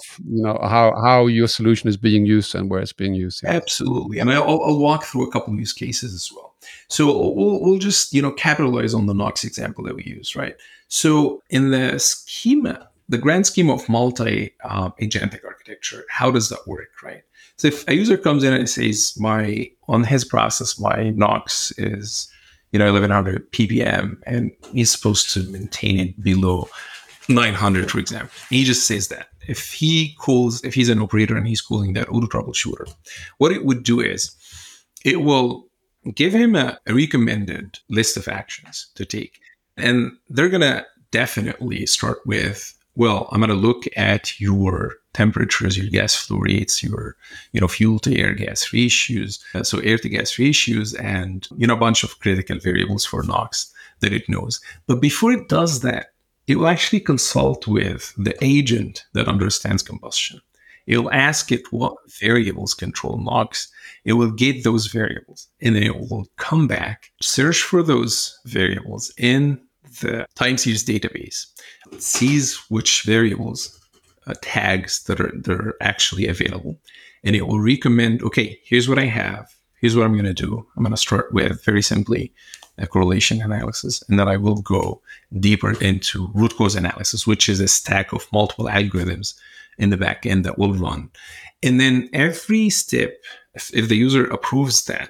how your solution is being used and where it's being used. Yeah. Absolutely, and I'll walk through a couple of use cases as well. So we'll just capitalize on the Knox example that we use, right? So in the grand scheme of multi-agentic architecture, how does that work, right? So if a user comes in and says, on his process, my Knox is 1100 ppm, and he's supposed to maintain it below 900, for example. He just says that. If he's an operator and he's calling that auto troubleshooter, what it would do is it will give him a recommended list of actions to take. And they're going to definitely start with, well, I'm going to look at your temperatures, your gas flow rates, your fuel to air gas ratios, so air to gas ratios, and a bunch of critical variables for NOx that it knows. But before it does that, it will actually consult with the agent that understands combustion. It will ask it what variables control NOx. It will get those variables, and then it will come back, search for those variables in the time series database. It sees which variables, tags that are actually available, and it will recommend, okay, here's what I have. Here's what I'm going to do. I'm going to start with, very simply, a correlation analysis, and then I will go deeper into root cause analysis, which is a stack of multiple algorithms in the back end that will run. And then every step, if the user approves that,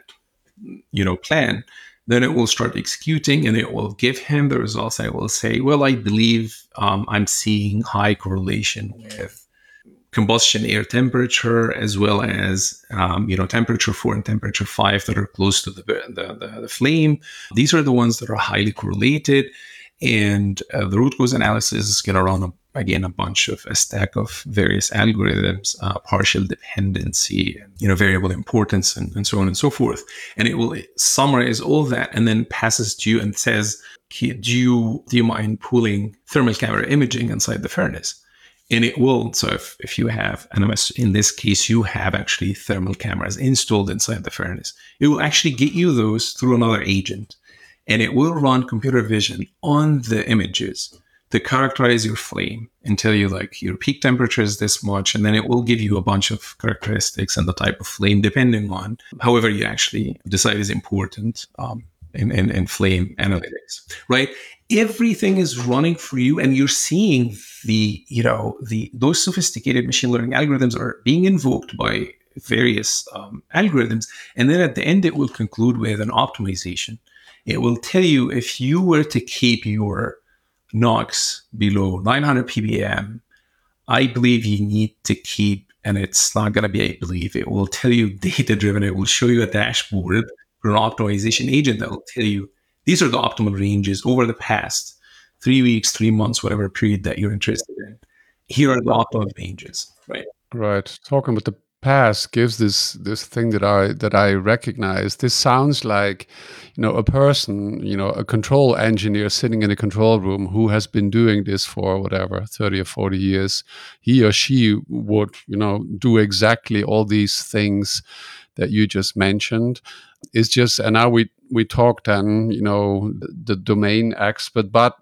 plan, then it will start executing, and it will give him the results. I will say, well, I believe I'm seeing high correlation with combustion air temperature, as well as temperature 4 and temperature 5 that are close to the flame. These are the ones that are highly correlated, and the root cause analysis is going to run a stack of various algorithms, partial dependency, variable importance, and so on and so forth. And it will summarize all that and then passes to you and says, do you mind pulling thermal camera imaging inside the furnace? And it will. So if you have, and in this case, you have actually thermal cameras installed inside the furnace, it will actually get you those through another agent. And it will run computer vision on the images to characterize your flame and tell you like your peak temperature is this much. And then it will give you a bunch of characteristics and the type of flame, depending on however you actually decide is important in flame analytics, right? Everything is running for you, and you're seeing those sophisticated machine learning algorithms are being invoked by various algorithms. And then at the end, it will conclude with an optimization. It will tell you if you were to keep your NOx below 900 ppm, I believe you need to keep, and it's not going to be I believe, it will tell you data-driven. It will show you a dashboard for an optimization agent that will tell you these are the optimal ranges over the past 3 weeks, 3 months, whatever period that you're interested in. Here are the optimal ranges, right? Right. Talking about the past gives this thing that I recognize. This sounds like, a person, a control engineer sitting in a control room who has been doing this for whatever 30 or 40 years. He or she would, do exactly all these things that you just mentioned. It's just, and now we talk then, the domain expert, but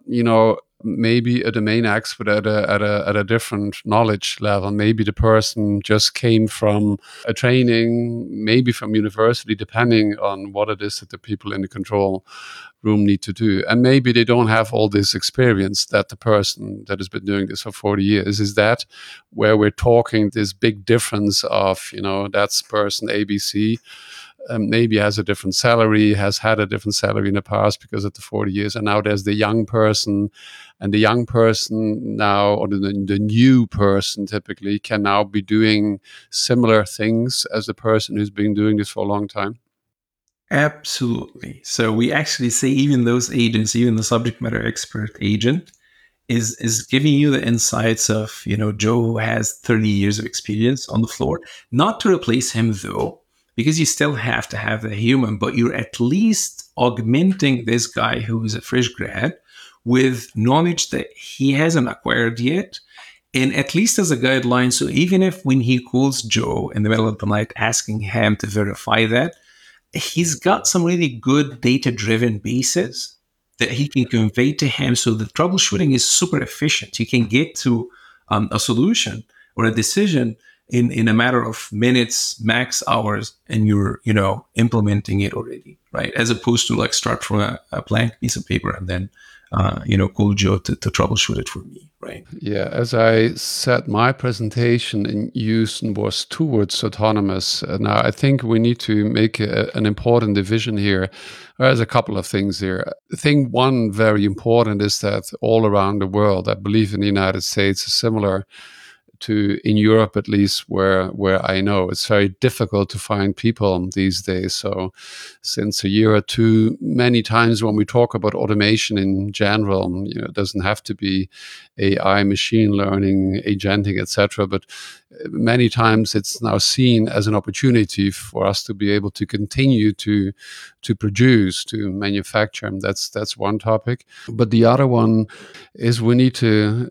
maybe a domain expert at a different knowledge level. Maybe the person just came from a training, maybe from university, depending on what it is that the people in the control room need to do. And maybe they don't have all this experience that the person that has been doing this for 40 years. Is that where we're talking this big difference of, that's person ABC, maybe has a different salary, has had a different salary in the past because of the 40 years. And now there's the young person, and the young person now, or the new person typically, can now be doing similar things as the person who's been doing this for a long time. Absolutely. So we actually say even those agents, even the subject matter expert agent, is giving you the insights of, Joe, who has 30 years of experience on the floor. Not to replace him, though, because you still have to have the human, but you're at least augmenting this guy who is a fresh grad with knowledge that he hasn't acquired yet, and at least as a guideline. So even if when he calls Joe in the middle of the night asking him to verify that, he's got some really good data-driven basis that he can convey to him. So the troubleshooting is super efficient. You can get to a solution or a decision in a matter of minutes, max hours, and you're, implementing it already, right? As opposed to like start from a blank piece of paper and then, call Joe to troubleshoot it for me, right? Yeah, as I said, my presentation in Houston was towards autonomous. Now, I think we need to make an important division here. There's a couple of things here. I think one very important is that all around the world, I believe in the United States, is similar to in Europe, at least where I know, it's very difficult to find people these days. So since a year or two, many times when we talk about automation in general, it doesn't have to be AI, machine learning, agentic, etc. But many times it's now seen as an opportunity for us to be able to continue to produce, to manufacture. And that's one topic. But the other one is we need to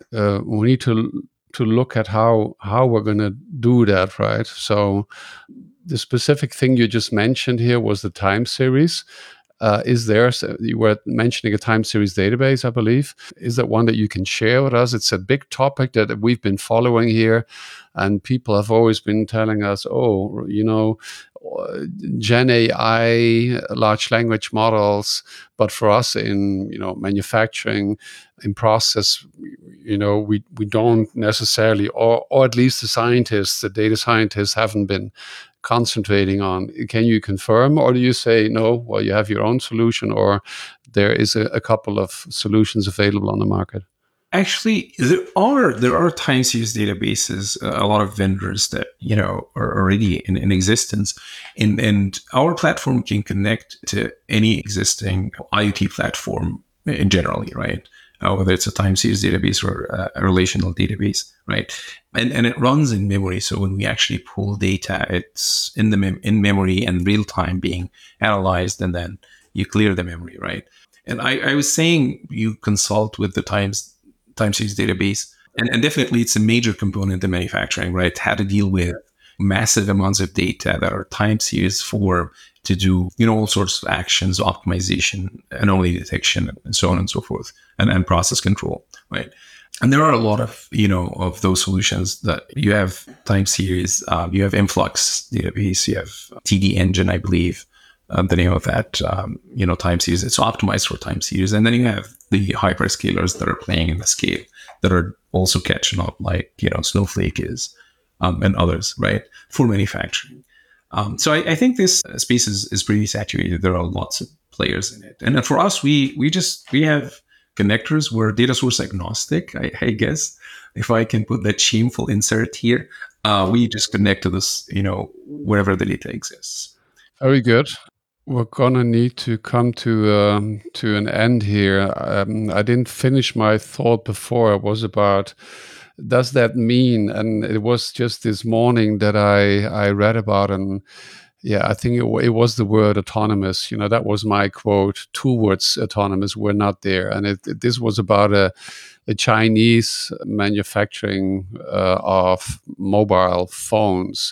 look at how we're going to do that, right? So the specific thing you just mentioned here was the time series. You were mentioning a time series database, I believe. Is that one that you can share with us? It's a big topic that we've been following here, and people have always been telling us, Gen AI, large language models, but for us in manufacturing, in process, we don't necessarily, or at least the data scientists haven't been concentrating on. Can you confirm, or do you say no? Well, you have your own solution, or there is a couple of solutions available on the market? Actually, there are time series databases, a lot of vendors that are already in existence, and our platform can connect to any existing IoT platform in generally, right? Whether it's a time series database or a relational database, right? And it runs in memory, so when we actually pull data, it's in in memory and real time being analyzed, and then you clear the memory, right? And I was saying you consult with the time series database. And definitely it's a major component in manufacturing, right? How to deal with massive amounts of data that are time series for to do, all sorts of actions, optimization, anomaly detection, and so on and so forth, and process control, right? And there are a lot of, of those solutions that you have time series, you have Influx database, you have TD Engine, I believe, the name of that, time series. It's optimized for time series. And then you have the hyperscalers that are playing in the scale that are also catching up, like, Snowflake is, and others, right, for manufacturing. So I think this space is pretty saturated. There are lots of players in it. And then for us, we have connectors. We're data source agnostic, I guess, if I can put that shameful insert here. We just connect to this, wherever the data exists. Very good. We're gonna need to come to an end here. I didn't finish my thought before. It was about, does that mean? And it was just this morning that I read about, and yeah, I think it was the word autonomous. That was my quote. Towards autonomous, we're not there. And this was about a Chinese manufacturing of mobile phones.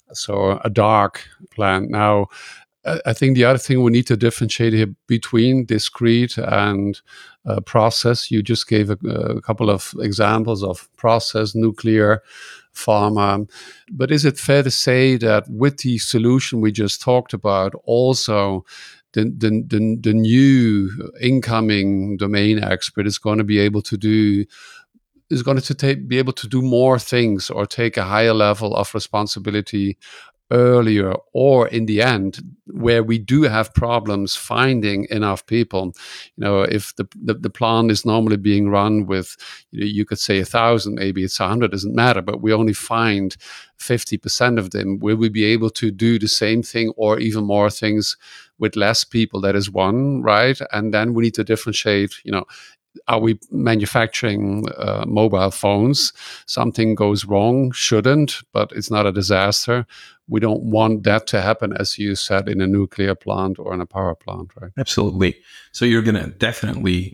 So a dark plant. Now, I think the other thing we need to differentiate here between discrete and process. You just gave a couple of examples of process, nuclear, pharma. But is it fair to say that with the solution we just talked about, also the new incoming domain expert is going to be able to be able to do more things or take a higher level of responsibility earlier, or in the end, where we do have problems finding enough people? If the plant is normally being run with, you could say 1,000, maybe it's 100, doesn't matter, but we only find 50% of them. Will we be able to do the same thing or even more things with less people? That is one, right? And then we need to differentiate, are we manufacturing mobile phones? Something goes wrong, shouldn't, but it's not a disaster. We don't want that to happen, as you said, in a nuclear plant or in a power plant, right? Absolutely. So you're going to definitely,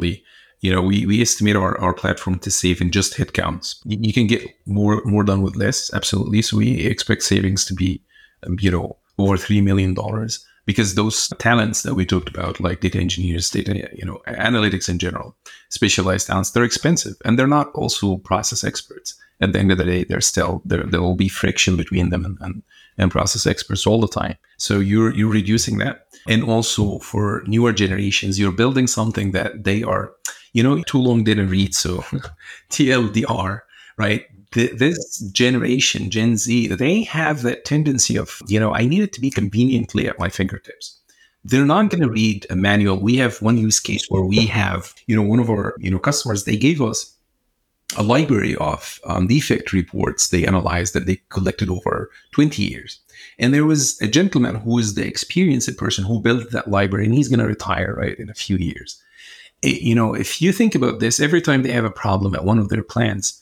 we estimate our platform to save in just headcounts. You can get more done with less, absolutely. So we expect savings to be, over $3 million. Because those talents that we talked about, like data engineers, data, analytics in general, specialized talents, they're expensive, and they're not also process experts. At the end of the day, there will be friction between them and process experts all the time. So you're reducing that. And also for newer generations, you're building something that they are, too long didn't read. So TLDR, right? This generation, Gen Z, they have that tendency of, I need it to be conveniently at my fingertips. They're not going to read a manual. We have one use case where we have, one of our, customers, they gave us a library of defect reports they analyzed that they collected over 20 years. And there was a gentleman who is the experienced person who built that library, and he's going to retire, right, in a few years. If you think about this, every time they have a problem at one of their plants,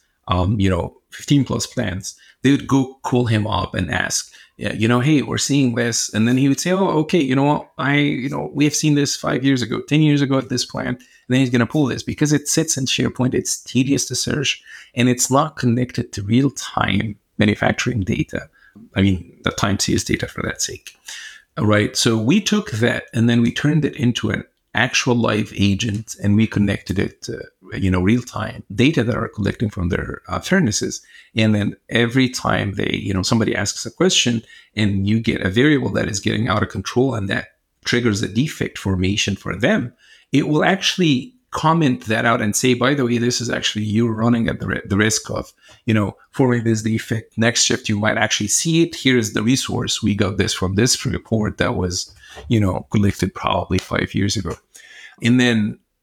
15 plus plants, they would go call him up and ask, hey, we're seeing this. And then he would say, oh, okay, you know what? We have seen this 5 years ago, 10 years ago at this plant. And then he's going to pull this because it sits in SharePoint. It's tedious to search, and it's not connected to real time manufacturing data. I mean, the time series data for that sake. All right. So we took that and then we turned it into an actual live agent, and we connected it to, real time data that are collecting from their furnaces. And then every time they, somebody asks a question and you get a variable that is getting out of control and that triggers a defect formation for them, it will actually comment that out and say, by the way, this is actually you running at the risk of, forming this defect. Next shift, you might actually see it. Here's the resource. We got this from this report that was, collected probably 5 years ago. And then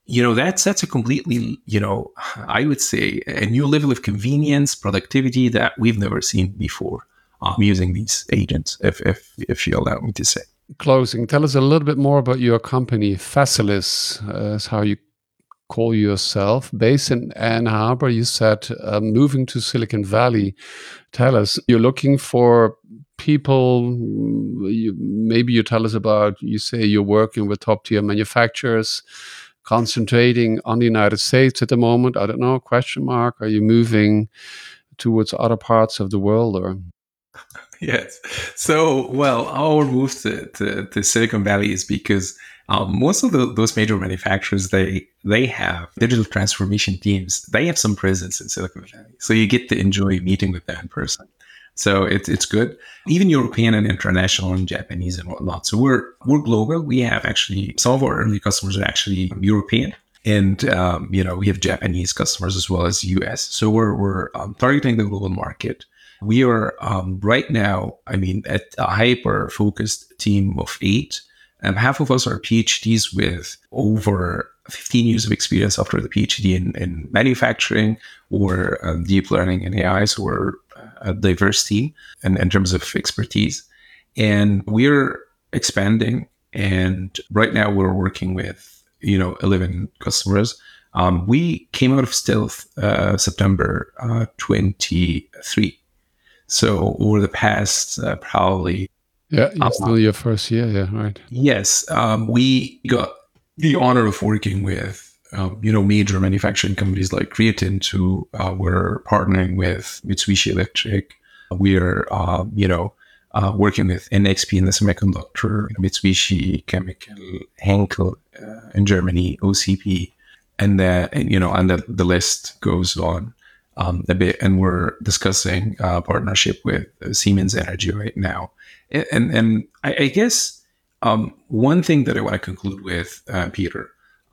That's a completely, I would say a new level of convenience, productivity that we've never seen before using these agents, if you allow me to say. Closing, tell us a little bit more about your company. Facilis is how you call yourself, based in Ann Arbor. You said moving to Silicon Valley. Tell us, you're looking for people. Maybe you tell us about, you say you're working with top tier manufacturers, concentrating on the United States at the moment. I don't know, question mark. Are you moving towards other parts of the world, or? Yes. So, well, our move to Silicon Valley is because most of those major manufacturers, they have digital transformation teams. They have some presence in Silicon Valley. So you get to enjoy meeting with them in person. So it's good. Even European and international and Japanese and whatnot. So we're global. We have actually, some of our early customers are actually European. And, we have Japanese customers as well as US. So we're targeting the global market. We are right now, at a hyper-focused team of 8. Half of us are PhDs with over 15 years of experience after the PhD in manufacturing or deep learning and AI. So we're a diverse team in terms of expertise. And we're expanding. And right now we're working with, 11 customers. We came out of stealth September 23. So over the past probably... Yeah, it's still your first year, yeah, right. Yes, we got the honor of working with, major manufacturing companies like Rio Tinto. We're partnering with Mitsubishi Electric. We're, working with NXP in the semiconductor, Mitsubishi Chemical, Henkel in Germany, OCP, and the list goes on. A bit, and we're discussing partnership with Siemens Energy right now. And I guess one thing that I want to conclude with, Peter,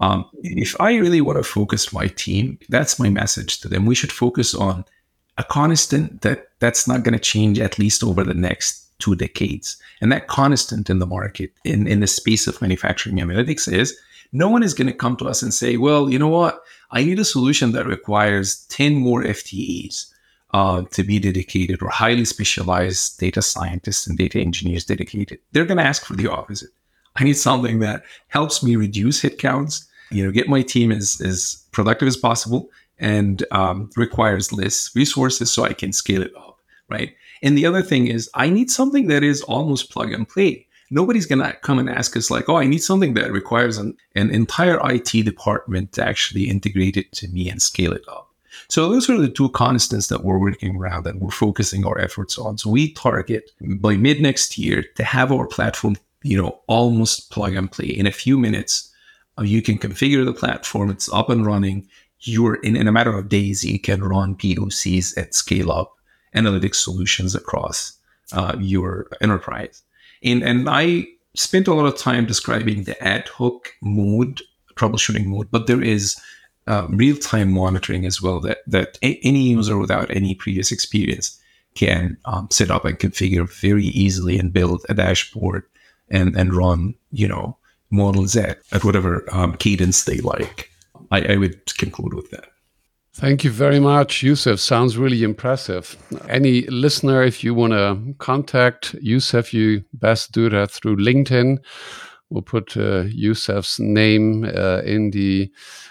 if I really want to focus my team, that's my message to them. We should focus on a constant that's not going to change at least over the next 2 decades. And that constant in the market, in the space of manufacturing analytics, is no one is going to come to us and say, well, you know what? I need a solution that requires 10 more FTEs to be dedicated, or highly specialized data scientists and data engineers dedicated. They're going to ask for the opposite. I need something that helps me reduce headcounts, get my team as productive as possible, and requires less resources so I can scale it up, right? And the other thing is, I need something that is almost plug and play. Nobody's going to come and ask us like, oh, I need something that requires an entire IT department to actually integrate it to me and scale it up. So those are the 2 constants that we're working around and we're focusing our efforts on. So we target by mid next year to have our platform, almost plug and play. In a few minutes, you can configure the platform. It's up and running. You're in a matter of days, you can run POCs and scale up analytics solutions across your enterprise. And I spent a lot of time describing the ad hoc mode, troubleshooting mode, but there is real-time monitoring as well that any user without any previous experience can set up and configure very easily and build a dashboard and run, models at whatever cadence they like. I would conclude with that. Thank you very much, Youssef. Sounds really impressive. Any listener, if you want to contact Youssef, you best do that through LinkedIn. We'll put Youssef's name in the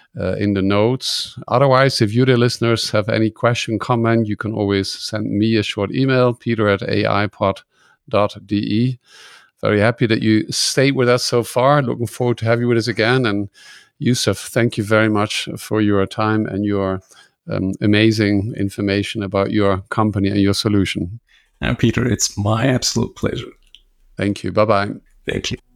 notes. Otherwise, if you, the listeners, have any question, comment, you can always send me a short email, peter@aipod.de. Very happy that you stayed with us so far. Looking forward to have you with us again. And Youssef, thank you very much for your time and your amazing information about your company and your solution. Peter, it's my absolute pleasure. Thank you. Bye-bye. Thank you.